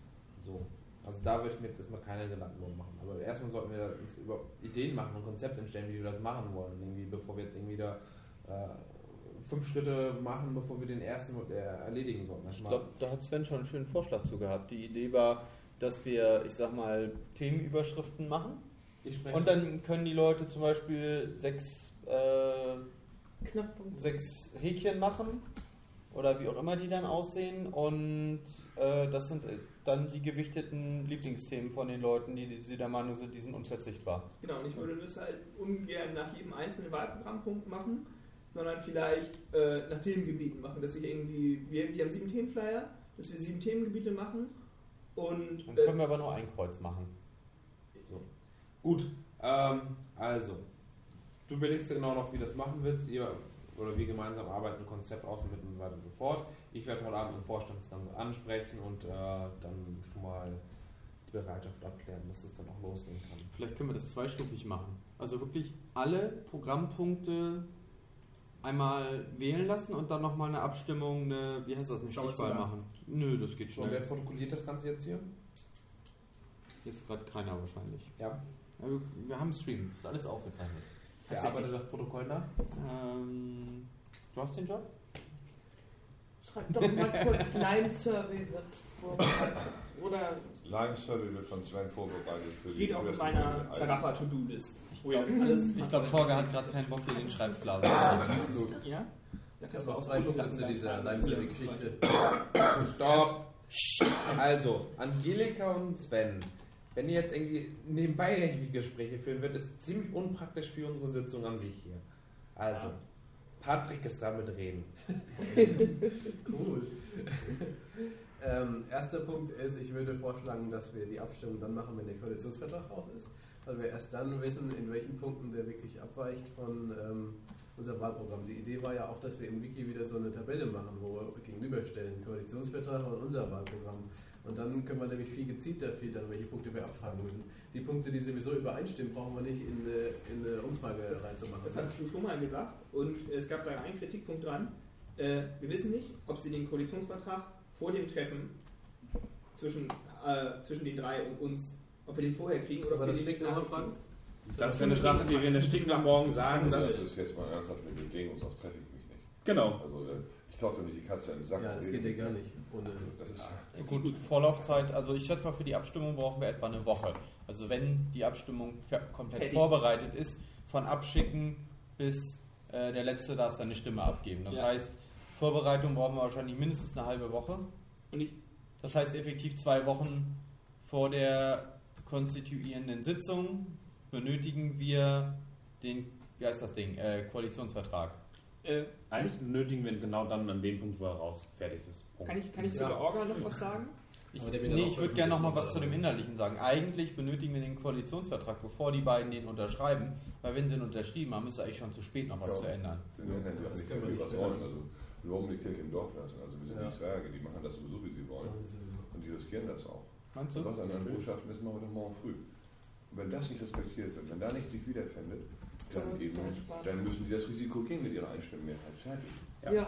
So. Also da würde ich mir jetzt erstmal keine Gedanken drum machen. Aber erstmal sollten wir uns über Ideen machen und Konzepte entstellen, wie wir das machen wollen. Irgendwie, bevor wir jetzt irgendwie da äh, fünf Schritte machen, bevor wir den ersten äh, erledigen sollten. Ich glaube, da hat Sven schon einen schönen Vorschlag zu gehabt. Die Idee war, dass wir, ich sag mal, Themenüberschriften machen. ich spreche Und dann können die Leute zum Beispiel sechs, äh, Knackpunkt. sechs Häkchen machen oder wie auch immer die dann aussehen. Und äh, das sind äh, dann die gewichteten Lieblingsthemen von den Leuten, die, die sie der Meinung sind, die sind unverzichtbar. Genau, und ich würde das halt ungern nach jedem einzelnen Wahlprogrammpunkt machen, sondern vielleicht äh, nach Themengebieten machen, dass ich irgendwie, wir, wir haben sieben Themenflyer, dass wir sieben Themengebiete machen und Dann äh, können wir aber nur ein Kreuz machen. So. Gut, ähm, also, du überlegst dir genau noch, wie das machen willst, ihr oder wir gemeinsam arbeiten ein Konzept aus und so weiter und so fort. Ich werde heute Abend im Vorstand das Ganze ansprechen und äh, dann schon mal die Bereitschaft abklären, dass es dann auch losgehen kann. Vielleicht können wir das zweistufig machen. Also wirklich alle Programmpunkte einmal wählen lassen und dann nochmal eine Abstimmung, eine, wie heißt das, eine Schauen wir Stichwahl zusammen. machen. Nö, das geht So, wer schnell. protokolliert das Ganze jetzt hier? Hier ist gerade keiner wahrscheinlich. Ja. Ja, wir, wir haben einen Stream, ist alles aufgezeichnet. Wer arbeitet das Protokoll nach? Ähm, du hast den Job? Schreib doch mal kurz, Line-Survey wird vorbereitet. Oder Line Survey wird von Sven vorbereitet. Für die- steht auch für auf das meiner bestimmte Zerraffer-To-Do-List. Wo glaub- jetzt alles Ich glaube, Torge hat gerade keinen Bock, hier den Schreibsklaven. Ja? Ich habe noch zwei Punkte zu dieser Lime-Survey-Geschichte. Stopp! Also, Angelika und Sven, wenn ihr jetzt irgendwie nebenbei irgendwie Gespräche führen, wird es ziemlich unpraktisch für unsere Sitzung an sich hier. Also, Patrick ist da mit Reden. Cool. ähm, erster Punkt ist, ich würde vorschlagen, dass wir die Abstimmung dann machen, wenn der Koalitionsvertrag raus ist, weil wir erst dann wissen, in welchen Punkten der wirklich abweicht von ähm, unserem Wahlprogramm. Die Idee war ja auch, dass wir im Wiki wieder so eine Tabelle machen, wo wir gegenüberstellen, Koalitionsvertrag und unser Wahlprogramm. Und dann können wir nämlich viel gezielter filtern, welche Punkte wir abfragen müssen. Die Punkte, die sowieso übereinstimmen, brauchen wir nicht in eine, in eine Umfrage reinzumachen. Das hast du schon mal gesagt und es gab da einen Kritikpunkt dran. Äh, wir wissen nicht, ob sie den Koalitionsvertrag vor dem Treffen zwischen, äh, zwischen den drei und uns, ob wir den vorher kriegen oder Aber ob das wir steckt den nochmal nachher fragen? Das wäre eine Sache, die wir in der Stiegler morgen sagen. Das Dass ist jetzt mal ernsthaft mit dem Ding, sonst treffe ich mich nicht. genau. Also äh, ich kaufe doch nicht die Katze in den Sack. Ja, das geht ja gar nicht. Ohne Das ist, Gut, Vorlaufzeit, also ich schätze mal, für die Abstimmung brauchen wir etwa eine Woche. Also wenn die Abstimmung fer- komplett Fertig. vorbereitet ist, von Abschicken bis äh, der Letzte darf seine Stimme abgeben. Das Ja. heißt, Vorbereitung brauchen wir wahrscheinlich mindestens eine halbe Woche. Und ich, Das heißt effektiv zwei Wochen vor der konstituierenden Sitzung benötigen wir den, wie heißt das Ding, äh, Koalitionsvertrag. äh, Eigentlich benötigen wir ihn genau dann an dem Punkt, wo er raus fertig ist. Punkt. kann ich, kann ich zu Ja. der Orga noch was sagen? Ich, Aber der wird dann nee, auch ich würde gerne noch mal was veröffentlicht zu dem Inhaltlichen sagen. Eigentlich benötigen wir den Koalitionsvertrag, bevor die beiden den unterschreiben, weil wenn sie ihn unterschrieben haben, ist eigentlich schon zu spät, noch was Ja. zu ändern. wir werden ja Das nicht können wir wirklich nicht was wollen. Also wir wollen die Kirche im Dorf lassen. Also wir sind Ja. die Zwerge, die machen das sowieso, wie sie wollen. Und die riskieren das auch. Meinst Und du? was an den Botschaften ist, machen wir dann morgen früh. Und wenn das nicht respektiert wird, wenn da nichts sich wiederfindet, dann, Können wir eben, uns sparen. dann müssen die das Risiko gehen mit ihrer Einstimmmehrheit. Fertig. Ja. Ja.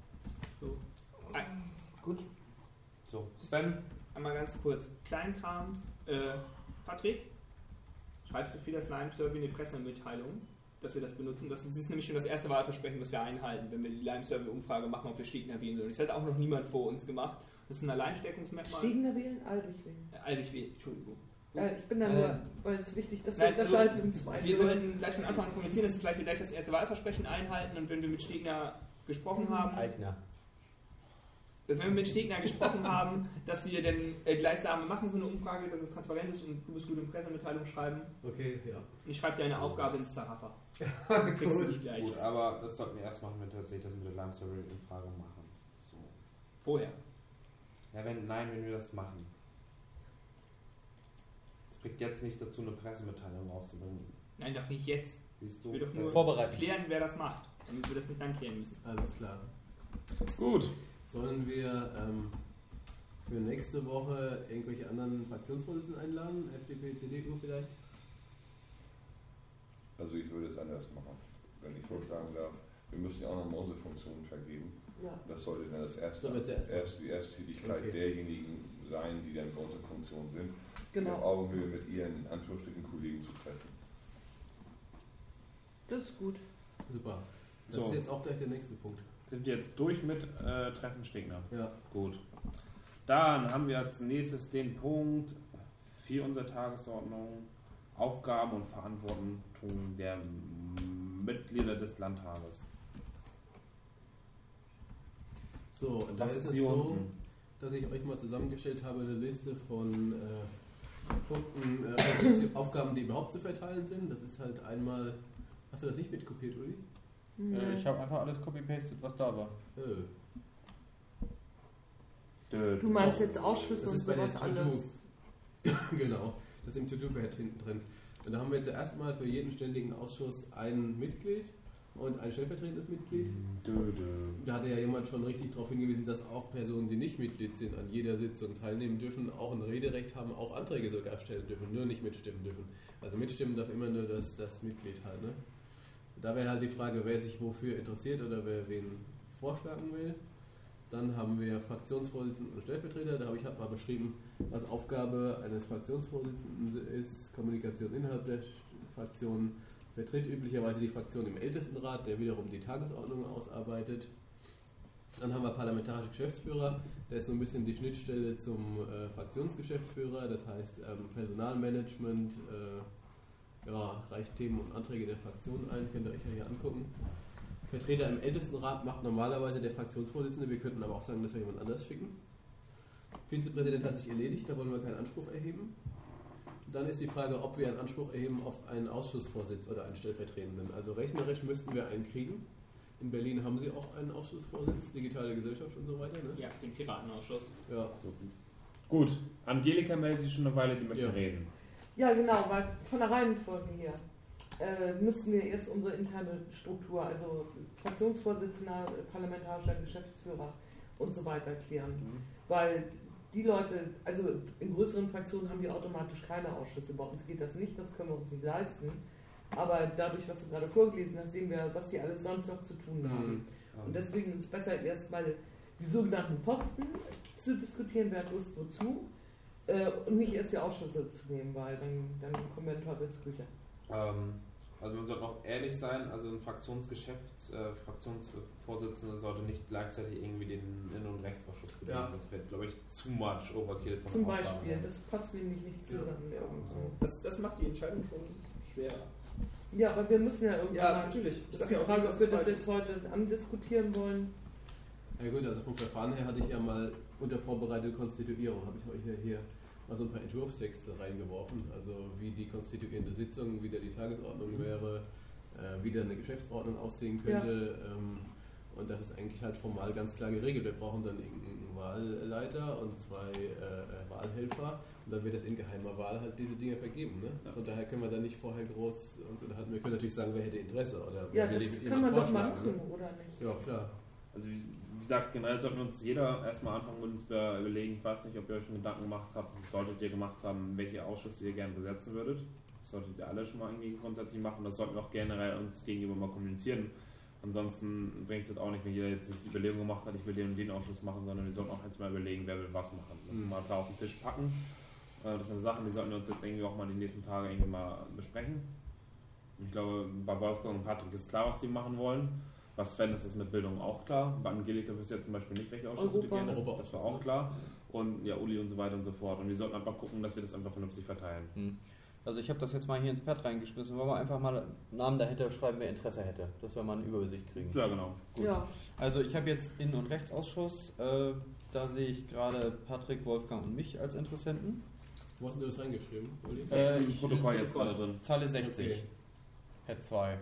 So. Ein- Gut. So, Sven, Einmal ganz kurz, Kleinkram. Äh, Patrick, schreibst du für das Lime-Survey eine Pressemitteilung, dass wir das benutzen? Das ist nämlich schon das erste Wahlversprechen, was wir einhalten, wenn wir die Lime-Survey-Umfrage machen, ob wir Stegner wählen sollen. Das hat auch noch niemand vor uns gemacht. Das ist ein Alleinsteckungsmerkmal. Stegner wählen, Albig wählen. Äh, Aldrich wählen, Entschuldigung. Ja, ich bin da Äh, nur, weil es wichtig ist, dass Nein, wir also, unterscheiden im Zweifel. wir sollten gleich von Anfang an kommunizieren, dass gleich wir gleich das erste Wahlversprechen einhalten und wenn wir mit Stegner gesprochen haben, Eigner. dass wenn wir mit Stegner gesprochen haben, dass wir dann äh, gleich sagen, wir machen so eine Umfrage, dass es transparent ist und du bist gut in Pressemitteilung schreiben. Okay, ja. Ich schreibe dir eine Aufgabe ins Zarafa. Kriegst du nicht gleich. Gut, aber das sollten wir erst machen, wenn wir tatsächlich das mit der Lime Survey Umfrage machen. So. Vorher. Ja, wenn, nein, wenn wir das machen. Es bringt jetzt nicht dazu, eine Pressemitteilung rauszubringen. Nein, doch nicht jetzt. Siehst Ich du? will doch nur Vorbereiten. klären, wer das macht, damit wir das nicht dann klären müssen. Alles klar. Gut. Sollen wir ähm, für nächste Woche irgendwelche anderen Fraktionsvorsitzenden einladen? F D P, C D U vielleicht? Also ich würde es anders machen, wenn ich vorschlagen darf. Wir müssen ja auch nochmal unsere Funktionen vergeben. Ja. Das sollte dann das erste, Sollen wir zuerst erst, die erste Tätigkeit Okay. derjenigen sein, die dann bei unserer Funktion sind, die auf Genau. Augenhöhe mit ihren in Anführungsstrichen Kollegen zu treffen. Das ist gut. Super. Das So. ist jetzt auch gleich der nächste Punkt. Sind wir jetzt durch mit äh, Treffen Stegner? Ja. Gut. Dann haben wir als nächstes den Punkt vier unserer Tagesordnung: Aufgaben und Verantwortung der Mitglieder des Landtages. So, und da Was ist ist es hier so, unten? dass ich euch mal zusammengestellt habe, eine Liste von äh, Punkten, äh, Position- Aufgaben, die überhaupt zu verteilen sind. Das ist halt einmal. Hast du das nicht mitkopiert, Uli? Äh, ich habe einfach alles copy-pasted, was da war. Äh, Du meinst jetzt Ausschüsse Das und ist bei der sowas To-Do. alles. Genau, das ist im To-Do-Pad hinten drin. Und da haben wir jetzt erstmal für jeden ständigen Ausschuss ein Mitglied und ein stellvertretendes Mitglied. Dö, dö. Da hatte ja jemand schon richtig darauf hingewiesen, dass auch Personen, die nicht Mitglied sind, an jeder Sitzung teilnehmen dürfen, auch ein Rederecht haben, auch Anträge sogar stellen dürfen, nur nicht mitstimmen dürfen. Also mitstimmen darf immer nur das, das Mitglied halt. Ne? Da wäre halt die Frage, wer sich wofür interessiert oder wer wen vorschlagen will. Dann haben wir Fraktionsvorsitzenden und Stellvertreter. Da habe ich halt mal beschrieben, was Aufgabe eines Fraktionsvorsitzenden ist. Kommunikation innerhalb der Fraktion. Vertritt üblicherweise die Fraktion im Ältestenrat, der wiederum die Tagesordnung ausarbeitet. Dann haben wir parlamentarische Geschäftsführer. Der ist so ein bisschen die Schnittstelle zum äh, Fraktionsgeschäftsführer. Das heißt ähm, Personalmanagement, äh, ja, reicht Themen und Anträge der Fraktion ein. Könnt ihr euch ja hier angucken. Vertreter im Ältestenrat macht normalerweise der Fraktionsvorsitzende. Wir könnten aber auch sagen, dass wir jemand anders schicken. Vizepräsident hat sich erledigt, da wollen wir keinen Anspruch erheben. Dann ist die Frage, ob wir einen Anspruch erheben auf einen Ausschussvorsitz oder einen Stellvertretenden. Also rechnerisch müssten wir einen kriegen. In Berlin haben Sie auch einen Ausschussvorsitz, digitale Gesellschaft und so weiter, ne? Ja, den Piratenausschuss. Ja. So. Gut, Angelika meldet sich schon eine Weile, die möchte Ja. reden. Ja, genau, weil von der Reihenfolge her äh, müssten wir erst unsere interne Struktur, also Fraktionsvorsitzender, parlamentarischer Geschäftsführer und so weiter klären. Mhm. Weil die Leute, also in größeren Fraktionen haben die automatisch keine Ausschüsse. Bei uns geht das nicht, das können wir uns nicht leisten. Aber dadurch, was du gerade vorgelesen hast, sehen wir, was die alles sonst noch zu tun haben. Mhm. Und deswegen ist es besser, erstmal die sogenannten Posten zu diskutieren, wer hat Lust wozu, äh, und nicht erst die Ausschüsse zu nehmen, weil dann, dann kommen wir in Teufelsküche. Ähm, also man sollte auch ehrlich sein, also ein Fraktionsgeschäft, äh, Fraktionsvorsitzende sollte nicht gleichzeitig irgendwie den Innen- und Rechtsausschuss bedienen. Ja. Das wäre, glaube ich, zu much Overkill von Zum Aufgaben Beispiel, her. das passt nämlich nicht zusammen irgendwo. Das, das macht die Entscheidung schon schwerer. Ja, aber wir müssen ja irgendwann Ja, mal- natürlich. Ich Das sag ist die ja auch Frage, nicht, ob wir was das falsch jetzt heute andiskutieren wollen. Ja gut, also vom Verfahren her hatte ich ja mal unter vorbereitete Konstituierung, habe ich euch ja hier mal so ein paar Entwurfstexte reingeworfen, also wie die konstituierende Sitzung, wie da die Tagesordnung wäre, äh, wie da eine Geschäftsordnung aussehen könnte. Ähm, und das ist eigentlich halt formal ganz klar geregelt. Wir brauchen dann irgendeinen Wahlleiter und zwei äh, Wahlhelfer und dann wird das in geheimer Wahl halt diese Dinge vergeben. Ne? Von daher können wir da nicht vorher groß uns unterhalten. Wir können natürlich sagen, wer hätte Interesse oder Ja, wer will das kann jemand man doch mal vorschlagen, machen, oder nicht? Ne? Ja, klar. Also wie wie gesagt, generell sollten wir uns jeder erstmal anfangen und uns überlegen, ich weiß nicht, ob ihr euch schon Gedanken gemacht habt, solltet ihr gemacht haben, welche Ausschüsse ihr gerne besetzen würdet. Das solltet ihr alle schon mal irgendwie grundsätzlich machen. Das sollten wir auch generell uns gegenüber mal kommunizieren. Ansonsten bringt es jetzt auch nicht, wenn jeder jetzt die Überlegung gemacht hat, ich will den und den Ausschuss machen, sondern wir sollten auch jetzt mal überlegen, wer will was machen. Das Mhm. mal klar auf den Tisch packen. Äh, Das sind Sachen, die sollten wir uns jetzt irgendwie auch mal die nächsten Tage irgendwie mal besprechen. Ich glaube, bei Wolfgang und Patrick ist klar, was die machen wollen. Was Sven ist, ist mit Bildung auch klar. Bei Angelika wüsste jetzt zum Beispiel nicht, welche Ausschüsse Europa. die gerne. Europa. Das war auch klar. Und ja, Uli und so weiter und so fort. Und wir sollten einfach gucken, dass wir das einfach vernünftig verteilen. Hm. Also ich habe das jetzt mal hier ins Pad reingeschmissen, wollen wir einfach mal Namen dahinter schreiben, wer Interesse hätte, dass wir mal eine Übersicht kriegen. Ja, genau. Gut. Ja. Also ich habe jetzt Innen- und Rechtsausschuss, äh, da sehe ich gerade Patrick, Wolfgang und mich als Interessenten. Wo hast du das reingeschrieben, Uli? Äh, Im Protokoll jetzt gerade drin. Zeile sechzig, Okay. Head zwei.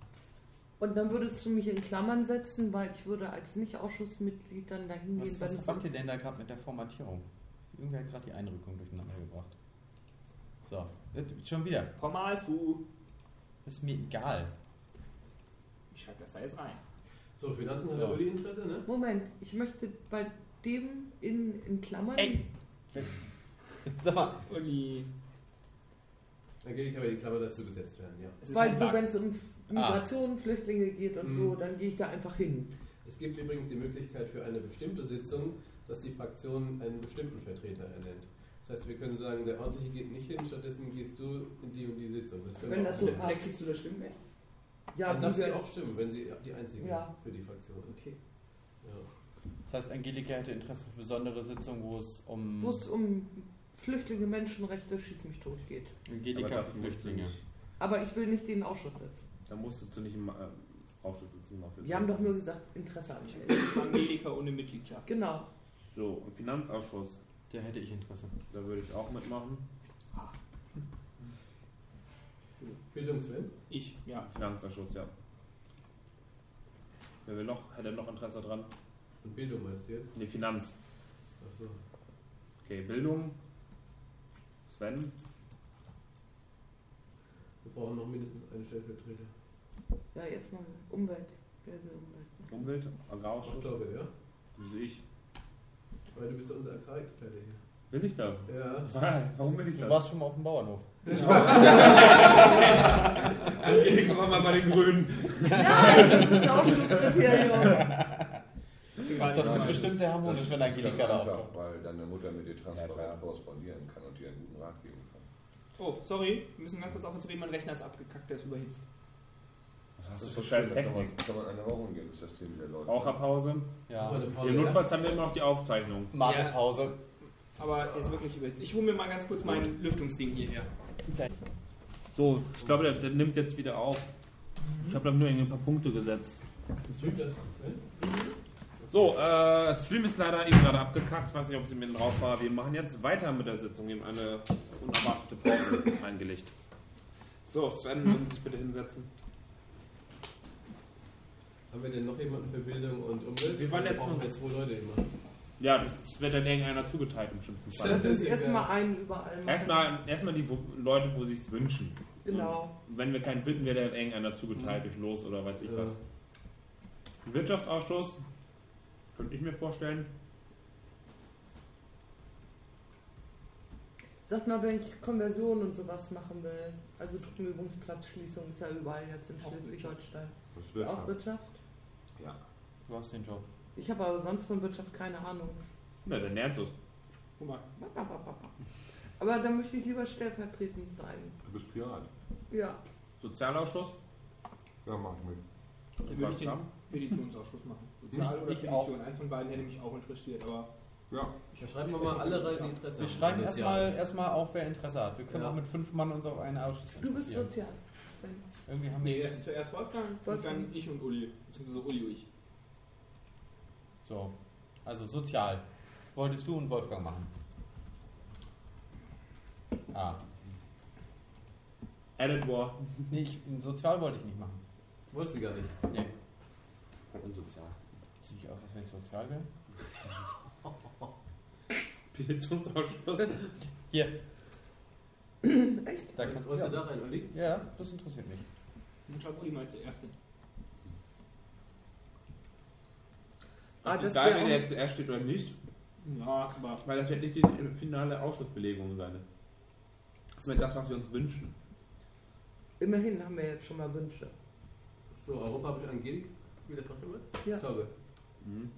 Und dann würdest du mich in Klammern setzen, weil ich würde als Nicht-Ausschussmitglied dann dahin gehen, Was, wenn was es macht ihr uns- denn da gerade mit der Formatierung? Irgendwer hat gerade die Einrückung durcheinander gebracht. So, jetzt schon wieder. Formalfu. Das ist mir egal. Ich schreibe das da jetzt rein. So, Finanzen hat So. der Uli Interesse, ne? Moment, ich möchte bei dem in, in Klammern. Ey! Sag mal, Uli. Angelika will die Klammer dazu besetzt werden, ja. Es ist Weil ein so, Sack. wenn es um Migration, Flüchtlinge geht und Mhm. so, dann gehe ich da einfach hin. Es gibt übrigens die Möglichkeit für eine bestimmte Sitzung, dass die Fraktion einen bestimmten Vertreter ernennt. Das heißt, wir können sagen, der ordentliche geht nicht hin, stattdessen gehst du in die und die Sitzung. Das können Wenn wir das auch so machen. passt. Dann kriegst du das Stimmrecht? Ja, Dann darf wie sie wir- auch stimmen, wenn sie die einzige Ja. für die Fraktion ist. Okay. Ja. das heißt, Angelika hätte Interesse für besondere Sitzungen, wo es um wo es um Flüchtlinge, Menschenrechte, schieß mich tot geht. Angelika Aber für dafür musst du Flüchtlinge. nicht. Aber ich will nicht den Ausschuss setzen. Da musst du zu nicht im äh, Ausschuss sitzen. Mal für Wir haben doch nur gesagt, Interesse an mir. Angelika ohne Mitgliedschaft. Genau. So, im Finanzausschuss, Da hätte ich Interesse. da würde ich auch mitmachen. Bildungswelt? Ich, ja. Finanzausschuss, ja. Wer will noch, hätte noch Interesse dran? Und Bildung meinst du jetzt? Nee, Finanz. Achso. Okay, Bildung. Sven. Wir brauchen noch mindestens einen Stellvertreter. Ja, jetzt mal Umwelt. Wer will Umwelt? Umwelt, Ach, Agrarausschuss. Torge, ja? Wieso ich? Weil du bist ja unser Agrarexperte hier. Will ich das? Ja. Warum will ich Du das? warst schon mal auf dem Bauernhof. Angelika war mal bei den Grünen. Ja, das ist das Ausschlusskriterium. Das ist bestimmt sehr harmonisch, wenn Das ist Angelika ganz da einfach, aufkommt. weil deine Mutter mit dir transparent Ja, klar. korrespondieren kann und dir einen guten Rat geben kann. Oh, sorry. Wir müssen ganz kurz aufhören zu reden. Mein Rechner ist abgekackt, der ist überhitzt. Was hast Das du ist für doch scheiß schön, da kann man, Technik? kann man eine Rauchen gehen, bis das Team wieder läuft. Raucherpause. Ja. Eine Pause, Im ja? Notfalls haben wir immer noch die Aufzeichnung. Markenpause. Aber er ist wirklich überhitzt. Ich hole mir mal ganz kurz mein Lüftungsding hierher. So, ich glaube, der, der nimmt jetzt wieder auf. Ich habe da nur irgendwie ein paar Punkte gesetzt. Streamt das, Sven? So, äh, Stream ist leider eben gerade abgekackt. Ich weiß nicht, ob sie mit drauf war. Wir machen jetzt weiter mit der Sitzung. Wir haben eine unerwartete Pause eingelegt. So, Sven, würden Sie sich bitte hinsetzen. Haben wir denn noch jemanden für Bildung und Umwelt? Wir waren jetzt brauchen noch- wir zwei Leute immer. Ja, das wird dann irgendeiner zugeteilt im schlimmsten Fall. Das ist ist erstmal egal. einen überall machen. Erstmal, erstmal die wo, Leute, wo sie es wünschen. Genau. Und wenn wir keinen finden, wird dann irgendeiner zugeteilt durch Los oder weiß ich Ja. was. Wirtschaftsausschuss, könnte ich mir vorstellen. Sag mal, wenn ich Konversion und sowas machen will. Also Truppenübungsplatzschließung ist ja überall jetzt in Schleswig-Holstein. Das Ist wird auch Wirtschaft? Ja. Du hast den Job. Ich habe aber sonst von Wirtschaft keine Ahnung. Na, dann lernst du es. Guck mal. Aber dann möchte ich lieber stellvertretend sein. Du bist Pirat. Ja. Sozialausschuss. Ja, mach ich mit. Dann würde ich den Petitionsausschuss machen. Sozial oder Ich Petition. auch. Eins von beiden hätte mich auch interessiert, aber Ja. Da schreiben wir mal alle rein, die Interesse Wir haben. schreiben Sozial. erstmal erstmal auf, wer Interesse hat. Wir können Ja. auch mit fünf Mann uns auf einen Ausschuss Du bist interessieren. sozial. Sven. Irgendwie haben nee, wir erst zuerst Wolfgang und Wolfgang. dann ich und Uli. Beziehungsweise Uli und ich. so. Also sozial. Wolltest du und Wolfgang machen? Ah. Editor. Nee, ich, sozial wollte ich nicht machen. Wolltest du gar nicht. Nee. Voll unsozial. Sieht ich aus, als wenn ich sozial wäre? Petitionsausschuss. Hier. Echt? Da kann, Wolltest ja. du da rein, Uli? ja, das interessiert mich. Dann schreibt Uli mal zuerst hin. Ah, das Egal, wär wer auch- der zuerst steht oder nicht, Ja, aber weil das wird nicht die finale Ausschussbelegung sein. Das wird das, was wir uns wünschen. Immerhin haben wir jetzt schon mal Wünsche. So, Europa habe ich Angelik. Wie das macht immer? Ja. Tage. Mhm.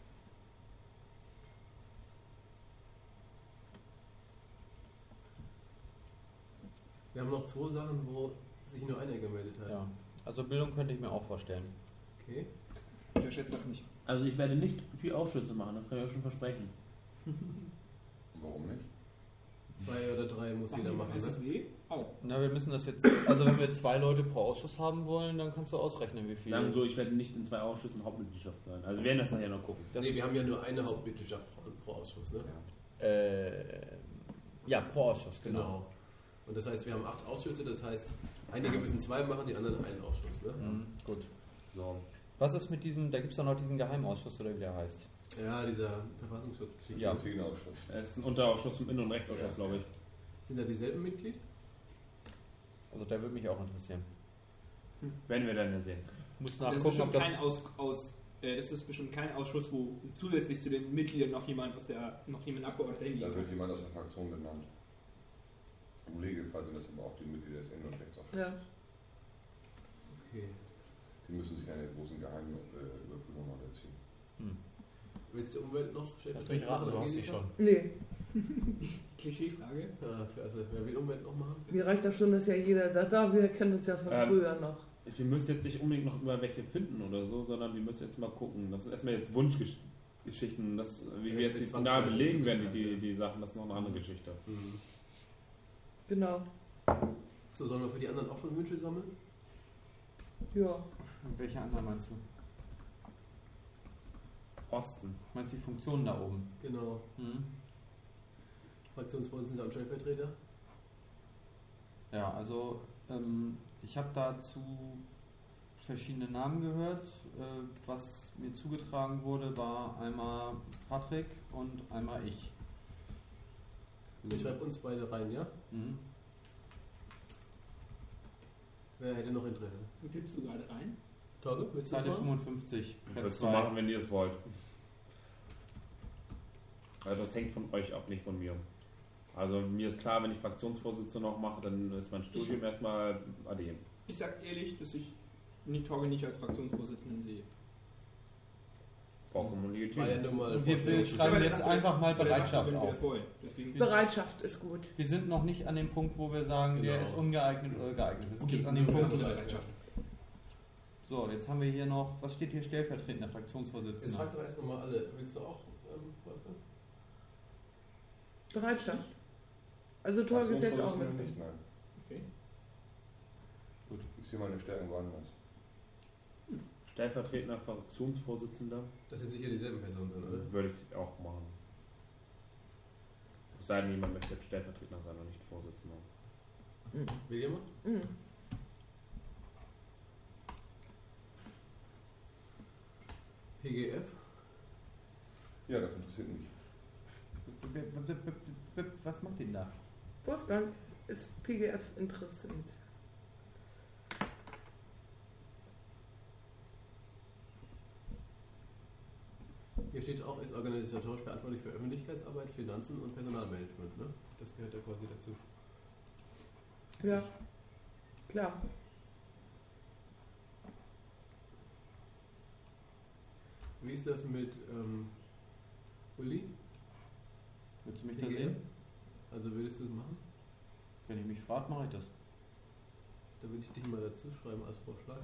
Wir haben noch zwei Sachen, wo sich nur einer gemeldet hat. Ja. Also Bildung könnte ich mir auch vorstellen. Okay. der schätzt das nicht. Also ich werde nicht viel Ausschüsse machen, das kann ich euch schon versprechen. Warum nicht? Zwei oder drei muss jeder machen. Ist das Ne? weh? Au. Na, wir müssen das jetzt, also wenn wir zwei Leute pro Ausschuss haben wollen, dann kannst du ausrechnen, wie viel. Sagen wir so, ich werde nicht in zwei Ausschüssen Hauptmitgliedschaft sein. Also wir werden das nachher noch gucken. Das- Nee, wir haben ja nur eine Hauptmitgliedschaft pro, pro Ausschuss. Ne? Äh, ja, pro Ausschuss, genau. Genau. Und das heißt, wir haben acht Ausschüsse, das heißt, einige müssen zwei machen, die anderen einen Ausschuss. Ne? Mhm, gut. So. Was ist mit diesem, da gibt es doch noch diesen Geheimausschuss, oder wie der heißt? Ja, dieser Verfassungsschutzgeschichte. Ja. Ausschuss. Es ist ein Unterausschuss zum Innen- und Rechtsausschuss, Ja. glaube ich. Sind da dieselben Mitglied? Also der würde mich auch interessieren. Werden wir dann ja sehen. Muss Das ist nachgucken, ob bestimmt das... kein Aus, aus äh, das ist bestimmt kein Ausschuss, wo zusätzlich zu den Mitgliedern noch jemand aus der noch jemand Abgeordneter Da hingehen wird kann. jemand aus der Fraktion benannt. Im Regelfall sind das aber auch die Mitglieder des Innen- und Rechtsausschusses. Ja. Okay. Die müssen sich eine großen geheimen äh, Überprüfung unterziehen. Hm. Willst du Umwelt noch? Lass mich raten, du hast sie schon. Nee, Klischeefrage. Ja, scheiße. Wer will Umwelt noch machen? mir reicht das schon, dass ja jeder sagt, ah, wir kennen uns ja von Ähm, früher noch. Wir müssen jetzt nicht unbedingt noch immer welche finden oder so, sondern wir müssen jetzt mal gucken. Das sind erstmal jetzt Wunschgeschichten. Das, wie Ja, wir jetzt jetzt die wird final zwangsweise belegen werden, zugeteilt, die, ja. die Sachen, das ist noch eine andere Geschichte. Mhm. Genau. So, sollen wir für die anderen auch schon Wünsche sammeln? Ja. Welche anderen meinst du? Osten. Meinst du die Funktionen da oben? Genau. Mhm. Fraktionsvorsitzender und Stellvertreter. Ja, also ähm, ich habe dazu verschiedene Namen gehört. Äh, was mir zugetragen wurde, war einmal Patrick und einmal ich. So, ich schreibe uns beide rein, ja? Mhm. Wer hätte noch Interesse? Wo tippst du gerade rein? Tage, willst du Seite das machen? fünfundfünfzig. Das zu machen, wenn ihr es wollt. Also das hängt von euch ab, nicht von mir. Also mir ist klar, wenn ich Fraktionsvorsitzende noch mache, dann ist mein Studium erstmal ade. Ich sag ehrlich, dass ich Torge nicht als Fraktionsvorsitzenden sehe. Vollkommen legitim. War ja nur mal Und wir Vorschläge. schreiben Aber jetzt das- einfach mal Weil er sagt, Bereitschaft wenn wir auf. das wollen. Deswegen Bereitschaft ist gut. Wir sind noch nicht an dem Punkt, wo wir sagen, der Genau. ist ungeeignet oder geeignet. Wir sind Okay, jetzt an dem wir Punkt. haben Bereitschaft. So, jetzt haben wir hier noch, was steht hier stellvertretender Jetzt Fraktionsvorsitzender? frag doch erst nochmal alle. Willst du auch? Ähm, Wolfgang? Bereitschaft. Also Torge ist jetzt auch mit. Nicht, nein. Okay. Ich sehe meine Stärken woanders. Stellvertretender Fraktionsvorsitzender Das sind sicher dieselben Personen drin, oder? würde ich auch machen. Es sei denn, jemand möchte Stellvertreter sein und nicht Vorsitzender. Will jemand? Mhm. P G F? Ja, das interessiert mich. Was macht ihr da? Wolfgang, ist P G F interessant? Hier steht auch, ist organisatorisch verantwortlich für Öffentlichkeitsarbeit, Finanzen und Personalmanagement. Ne? Das gehört ja quasi dazu. Ja, klar. Wie ist das mit ähm, Uli? Willst du mich P da G F? sehen? Also würdest du es machen? Wenn ihr mich fragt, mache ich das. Da würde ich dich mal dazu schreiben als Vorschlag.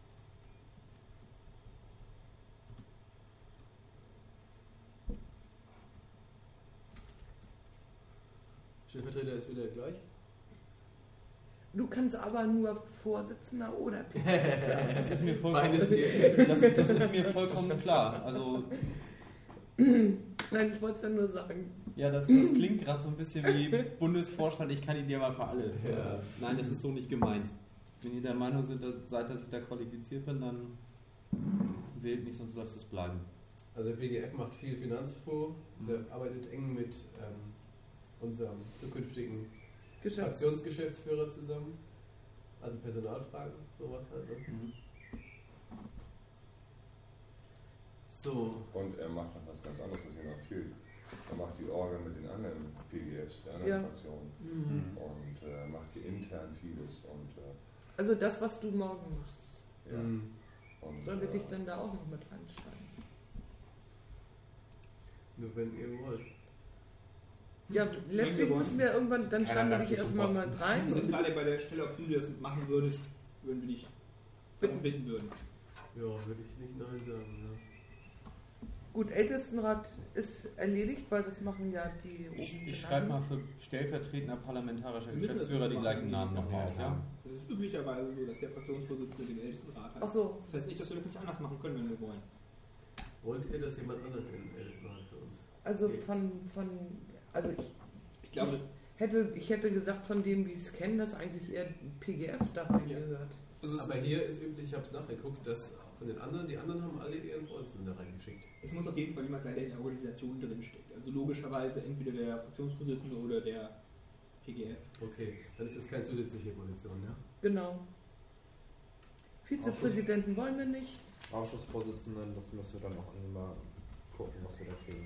Stellvertreter ist wieder gleich. Du kannst aber nur Vorsitzender oder P G F werden. Das ist mir Beides vollkommen, geht. das, das ist mir vollkommen klar. Also, Nein, ich wollte es ja nur sagen. ja, das, das klingt gerade so ein bisschen wie Bundesvorstand, ich kandidiere mal für alles. Ja. Nein, das ist so nicht gemeint. Wenn ihr der Meinung seid, dass, seid, dass ich da qualifiziert bin, dann wählt mich, sonst lasst es bleiben. Also der P G F macht viel Finanzfonds, der arbeitet eng mit ähm, unserem zukünftigen Geschäft. Fraktionsgeschäftsführer zusammen. Also Personalfragen, sowas halt. Ne? Mhm. So, Und er macht noch was ganz anderes, was hier noch fehlt. Er macht die Orga mit den anderen P G Fs, der anderen Ja. Fraktionen. Mhm. Und äh, macht hier intern vieles. Und, äh, Also das, was du morgen machst. ja. mh, und, Sollen wir äh, dich dann da auch noch mit reinschreiben? nur wenn ihr wollt. Ja, letztlich wir müssen wir irgendwann, dann Keiner schreiben wir darf dich sich erstmal mal umposten. rein. Wir sind gerade bei der Stelle, ob du das machen würdest, würden wir dich darum bitten würden. Ja, würde ich nicht Nein sagen. Ne? Gut, Ältestenrat ist erledigt, weil das machen ja die Ich, oben ich schreibe mal genannten. für stellvertretender parlamentarischer Wir müssen das Geschäftsführer die machen. gleichen Namen nochmal auf. Ja? Das ist üblicherweise so, dass der Fraktionsvorsitzende den Ältestenrat hat. Ach so, Das heißt nicht, dass wir das nicht anders machen können, wenn wir wollen. Wollt ihr, dass jemand anders in Ältestenrat für uns? also Okay. von, von also ich Ich glaube, hätte, ich hätte gesagt, von dem, wie ich es kenne, dass eigentlich eher P G F da reingehört. also es, Aber ist, hier ist üblich, ich habe es nachgeguckt, dass von den anderen, die anderen haben alle ihren Vorsitzenden da reingeschickt. es muss auf jeden Fall jemand sein, der in der Organisation drinsteckt. Also logischerweise entweder der Fraktionsvorsitzende oder der P G F. Okay, dann ist das keine zusätzliche Position, ja? Genau. Vizepräsidenten wollen wir nicht. Ausschussvorsitzenden, das müssen wir dann auch irgendwie mal gucken, was wir da kriegen.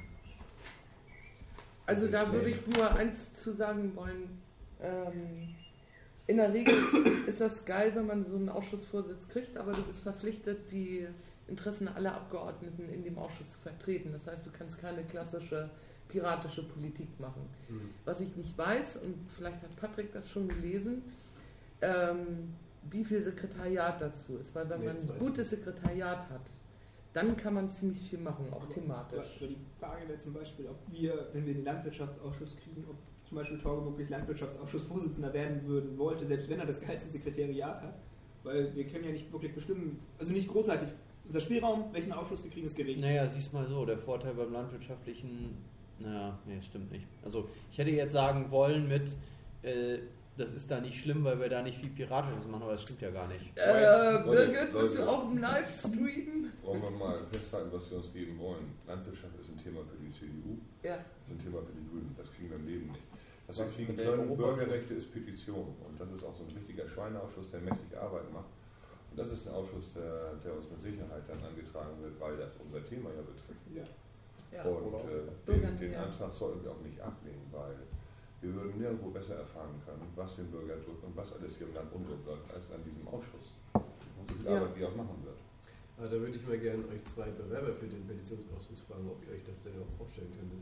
Also da würde ich nur eins zu sagen wollen. Ähm, in der Regel ist das geil, wenn man so einen Ausschussvorsitz kriegt, aber du bist verpflichtet, die Interessen aller Abgeordneten in dem Ausschuss zu vertreten. Das heißt, du kannst keine klassische piratische Politik machen. Mhm. Was ich nicht weiß, und vielleicht hat Patrick das schon gelesen, ähm, wie viel Sekretariat dazu ist. Weil wenn Nee, man das ein weiß gutes Sekretariat hat, dann kann man ziemlich viel machen, auch thematisch. Aber die Frage wäre zum Beispiel, ob wir, wenn wir den Landwirtschaftsausschuss kriegen, ob zum Beispiel Torge wirklich Landwirtschaftsausschussvorsitzender werden würden wollte, selbst wenn er das geilste Sekretariat hat. Weil wir können ja nicht wirklich bestimmen, also nicht großartig. Unser Spielraum, welchen Ausschuss wir kriegen, ist gering. Naja, siehst mal so, der Vorteil beim landwirtschaftlichen, naja, nee, stimmt nicht. Also ich hätte jetzt sagen wollen mit, äh, das ist da nicht schlimm, weil wir da nicht viel Piratisches machen, aber das stimmt ja gar nicht. Äh, Leute, Birgit, bist Leute. du auf dem Livestream? Wollen wir mal festhalten, was wir uns geben wollen. Landwirtschaft ist ein Thema für die C D U, Ja. ist ein Thema für die Grünen. Das kriegen wir im Leben nicht. Was wir Was kriegen mit der können, Europaausschuss? Bürgerrechte ist Petition. Und das ist auch so ein richtiger Schweineausschuss, der mächtig Arbeit macht. Und das ist ein Ausschuss, der, der uns mit Sicherheit dann angetragen wird, weil das unser Thema ja betrifft. Ja. Ja. Und äh, den, Bürgern, den ja. Antrag sollten wir auch nicht ablehnen, weil wir würden nirgendwo besser erfahren können, was den Bürger drückt und was alles hier im Land undrückt läuft, als an diesem Ausschuss. Und so viel Ja. Arbeit, wie auch machen wird. Aber da würde ich mal gerne euch zwei Bewerber für den Petitionsausschuss fragen, ob ihr euch das denn überhaupt vorstellen könntet.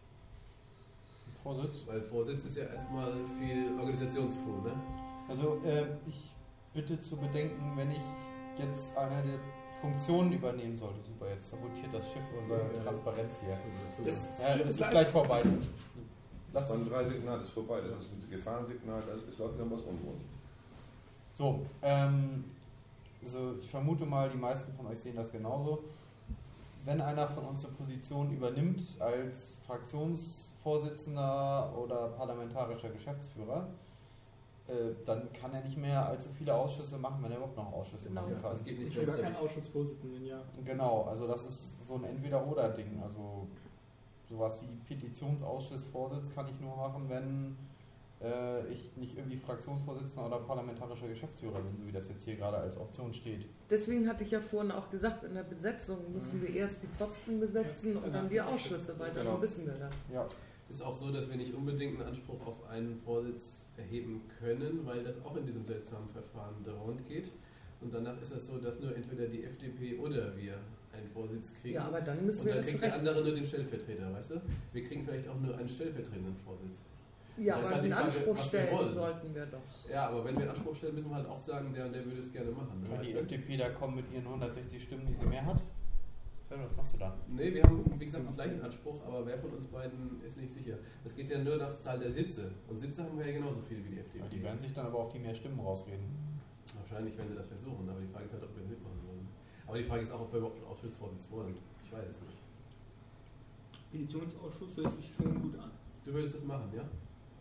Vorsitz? Weil Vorsitz ist ja erstmal viel Organisationsfonds, ne? Also äh, ich bitte zu bedenken, wenn ich jetzt eine der Funktionen übernehmen sollte, super, jetzt sabotiert das Schiff unsere Ja. Transparenz hier. Zu- Das- zu- Ja, das ist gleich vorbei. Lass Von drei Signal ist vorbei, das ist ein Gefahrensignal, das ist läuft noch was unwohl. So, ähm, also ich vermute mal, die meisten von euch sehen das genauso. Wenn einer von uns eine Position übernimmt als Fraktionsvorsitzender oder parlamentarischer Geschäftsführer, äh, dann kann er nicht mehr allzu viele Ausschüsse machen, wenn er überhaupt noch Ausschüsse Genau. machen kann. Das geht nicht Schon gar keinen gleichzeitig. Ausschussvorsitzenden, ja. Genau, also das ist so ein Entweder-Oder-Ding. Also sowas wie Petitionsausschussvorsitz kann ich nur machen, wenn äh, ich nicht irgendwie Fraktionsvorsitzender oder parlamentarischer Geschäftsführer bin, so wie das jetzt hier gerade als Option steht. Deswegen hatte ich ja vorhin auch gesagt, in der Besetzung müssen wir erst die Posten besetzen und dann die Ausschüsse, weil dann Genau. wissen wir das. Ja. Es ist auch so, dass wir nicht unbedingt einen Anspruch auf einen Vorsitz erheben können, weil das auch in diesem seltsamen Verfahren dauernd geht. Und danach ist es so, dass nur entweder die F D P oder wir einen Vorsitz kriegen. Ja, aber dann müssen und wir dann das kriegt der Recht. andere nur den Stellvertreter, weißt du? Wir kriegen vielleicht auch nur einen stellvertretenden Vorsitz. Ja, Da ist aber halt die den Frage, Anspruch was wir stellen wollen. sollten wir doch. Ja, aber wenn wir Anspruch stellen, müssen wir halt auch sagen, der und der würde es gerne machen. Ne? Kann die Weißt du? F D P da kommen mit ihren hundertsechzig Stimmen, die sie mehr hat? Sven, was machst du da? Nee, wir haben, wie gesagt, den gleichen Anspruch, aber wer von uns beiden ist nicht sicher. Das geht ja nur nach Zahl der Sitze. Und Sitze haben wir ja genauso viele wie die F D P. Ja, die werden sich dann aber auf die mehr Stimmen rausreden. Wahrscheinlich werden sie das versuchen, aber die Frage ist halt, ob wir es mitmachen wollen. Aber die Frage ist auch, ob wir überhaupt einen Ausschussvorsitz wollen. Ich weiß es nicht. Petitionsausschuss hört sich schon gut an. Du würdest das machen, ja?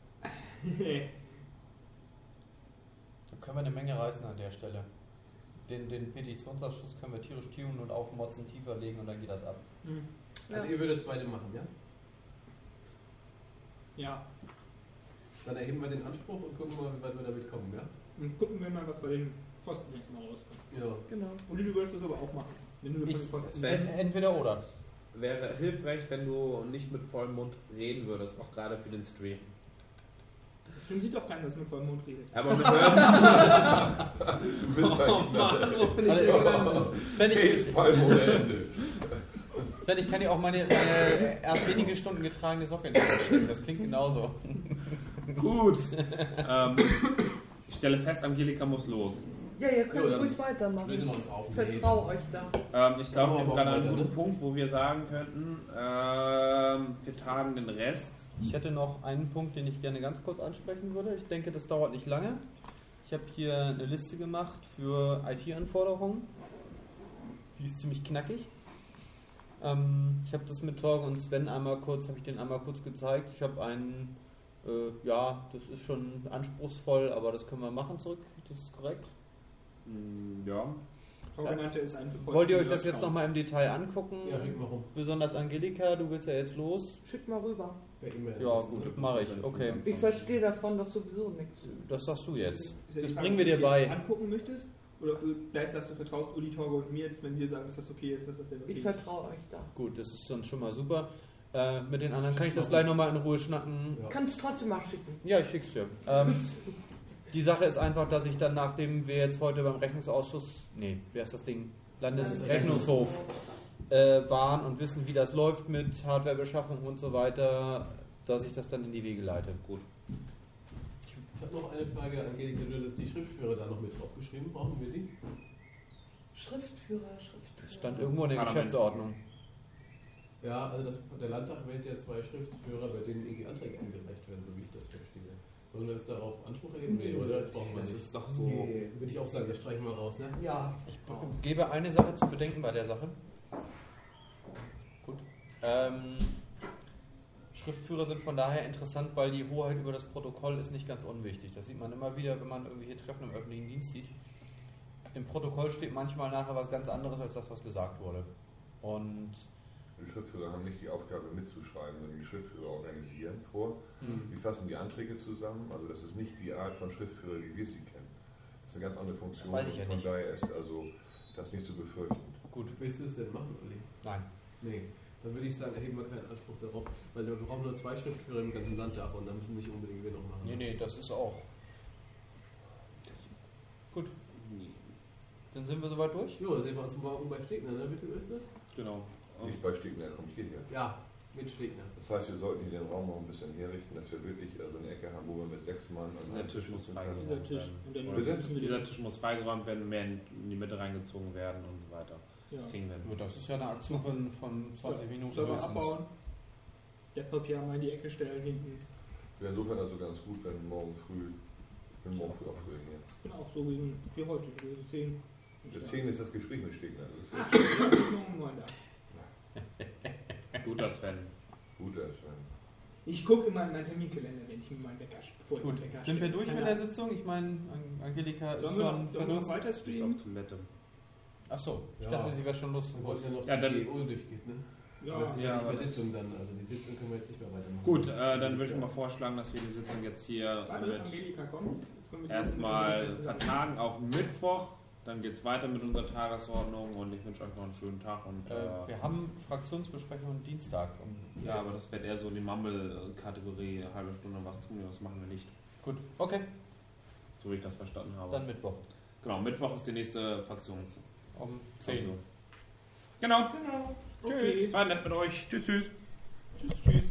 Da können wir eine Menge reißen an der Stelle. Den, den Petitionsausschuss können wir tierisch tunen und aufmotzen, tiefer legen und dann geht das ab. Hm. Also Ja. ihr würdet es beide machen, ja? Ja. Dann erheben wir den Anspruch und gucken mal, wie weit wir damit kommen, ja? Und gucken wir mal, was bei den Posten jetzt mal rauskommt. Ja. Genau. Und du würdest das aber auch machen. Wenn du von Ich- den Posten Sven. En- Entweder oder. Wäre hilfreich, wenn du nicht mit vollem Mund reden würdest, auch gerade für den Stream. Das Stream sieht doch keiner, dass mit vollem Mund redet. Aber mit Hören. Du willst eigentlich nach Also, Sven, ich, Facepalm ohne Ende. Sven, ich kann dir auch meine, meine erst wenige Stunden getragene Socke in die Hand stecken. Das klingt genauso. Gut. ähm, ich stelle fest, Angelika muss los. Ja, ihr könnt Jo, dann ruhig weitermachen. lösen wir Ich uns auf. vertraue euch da. Ähm, ich glaube, wir Machen haben wir gerade einen weiter, guten ne? Punkt, wo wir sagen könnten, ähm, wir tagen den Rest. Ich hätte noch einen Punkt, den ich gerne ganz kurz ansprechen würde. Ich denke, das dauert nicht lange. Ich habe hier eine Liste gemacht für I T-Anforderungen. Die ist ziemlich knackig. Ähm, ich habe das mit Torge und Sven einmal kurz, habe ich den einmal kurz gezeigt. Ich habe einen, äh, ja, das ist schon anspruchsvoll, aber das können wir machen zurück. Das ist korrekt. Mm, Ja. Sogenannte ist ein Wollt ihr euch das jetzt nochmal im Detail angucken? Ja, schick mal rum. Besonders Angelika, du willst ja jetzt los. Schick mal rüber. Per E-Mail. Ja, gut, mache ich. Okay. Ich verstehe davon doch sowieso nichts. Das sagst du jetzt. Ist ja die Das Frage, bringen wir dir ob du bei. angucken möchtest oder ob du gleich sagst, du vertraust Uli, Torge und mir, wenn wir sagen, dass das okay ist, dass das der okay Ich ist. vertraue euch da. Gut, das ist dann schon mal super. Äh, mit den anderen kann ich das gleich nochmal in Ruhe schnacken. Ja. Kannst trotzdem mal schicken. Ja, ich schick's dir. Ähm, die Sache ist einfach, dass ich dann, nachdem wir jetzt heute beim Rechnungsausschuss, nee, wer ist das Ding? Landesrechnungshof äh, waren und wissen, wie das läuft mit Hardwarebeschaffung und so weiter, dass ich das dann in die Wege leite. Gut. Ich habe noch eine Frage, Angelika, du hattest die Schriftführer da noch mit draufgeschrieben. Brauchen wir die? Schriftführer, Schriftführer. Das stand irgendwo in der Parlament. Geschäftsordnung. Ja, also das, der Landtag wählt ja zwei Schriftführer, bei denen irgendwie Anträge eingereicht werden, so wie ich das verstehe. Sollen wir jetzt darauf Anspruch erheben? Nee, oder? Das brauchen wir Das nicht. ist doch so. Nee. Würde ich auch sagen, das streichen wir raus, ne? Ja. Ich gebe eine Sache zu bedenken bei der Sache. Gut. Ähm, Schriftführer sind von daher interessant, weil die Hoheit über das Protokoll ist nicht ganz unwichtig. Das sieht man immer wieder, wenn man irgendwelche Treffen im öffentlichen Dienst sieht. Im Protokoll steht manchmal nachher was ganz anderes als das, was gesagt wurde. Und Die Schriftführer haben nicht die Aufgabe mitzuschreiben, sondern die Schriftführer organisieren vor. Die fassen die Anträge zusammen. Also das ist nicht die Art von Schriftführer, wie wir sie kennen. Das ist eine ganz andere Funktion. Weiß ich ja und von nicht. daher ist also das nicht zu befürchten. gut, Willst du es denn machen, Uli? nein. Nee. Dann würde ich sagen, erheben wir keinen Anspruch darauf, weil wir brauchen nur zwei Schriftführer im ganzen Landtag und da müssen nicht unbedingt wir noch machen. Nee, nee, das ist auch. Gut, dann sind wir soweit durch. Jo, sehen wir uns morgen bei Stegner, ne? Wie viel ist das? Genau. Nicht bei Stegner, er kommt hierher. Ja, mit Stegner. Das heißt, wir sollten hier den Raum noch ein bisschen herrichten, dass wir wirklich also eine Ecke haben, wo wir mit sechs Mann an Dieser einem Tisch muss sitzen freigeräumt können. Dieser Tisch. Und dann Bitte? müssen wir Dieser die, Tisch muss freigeräumt werden, mehr in die Mitte reingezogen werden und so weiter. ja. Kriegen wir hin. Gut, das ist ja eine Aktion von, von zwanzig Minuten. Server höchstens. abbauen, Papier mal in die Ecke stellen hinten. Wäre insofern also ganz gut, wenn morgen früh, ich bin morgen früh auch früh hier. Genau, so wie, wie heute, wie zehn. Der zehn ist das Gespräch mit Stegner. Das Ach, ist ja, noch um neun da. Guter Sven. gut, das Sven. Ich gucke immer in meinen Terminkalender, wenn ich mir meinen Wecker bevor ich Gut, meinen Wecker sind wir stelle. durch Keine mit der Ahnung. Sitzung? Ich meine, An- Angelika ist Sollen wir schon noch, sollen wir noch verdutzt. weiter Die ist streamen? auf Toilette. Achso, ich Ja. dachte, sie wäre schon Wir lustig. wollten ja noch, Ja, die dann- G E O durchgeht, ne? Ja, Aber das ist ja, ja, nicht aber mehr das- Sitzung dann, also die Sitzung können wir jetzt nicht mehr weitermachen. Gut, äh, dann würde ich mal vorschlagen, dass wir die Sitzung jetzt hier Warte, mit Angelika, komm. Jetzt können wir die erstmal Sitzung zusammen. vertagen auf Mittwoch. Dann geht es weiter mit unserer Tagesordnung und ich wünsche euch noch einen schönen Tag. Und, Äh, äh, wir haben Fraktionsbesprechung Dienstag. Um ja, aber das wird eher so die Mumble-Kategorie, halbe Stunde was tun wir, was machen wir nicht. Gut, okay, So wie ich das verstanden habe. dann Mittwoch. Genau, Mittwoch ist die nächste Fraktion. Um zehn Uhr. Genau. Genau. Tschüss. War nett mit euch. Tschüss, tschüss. Tschüss, tschüss.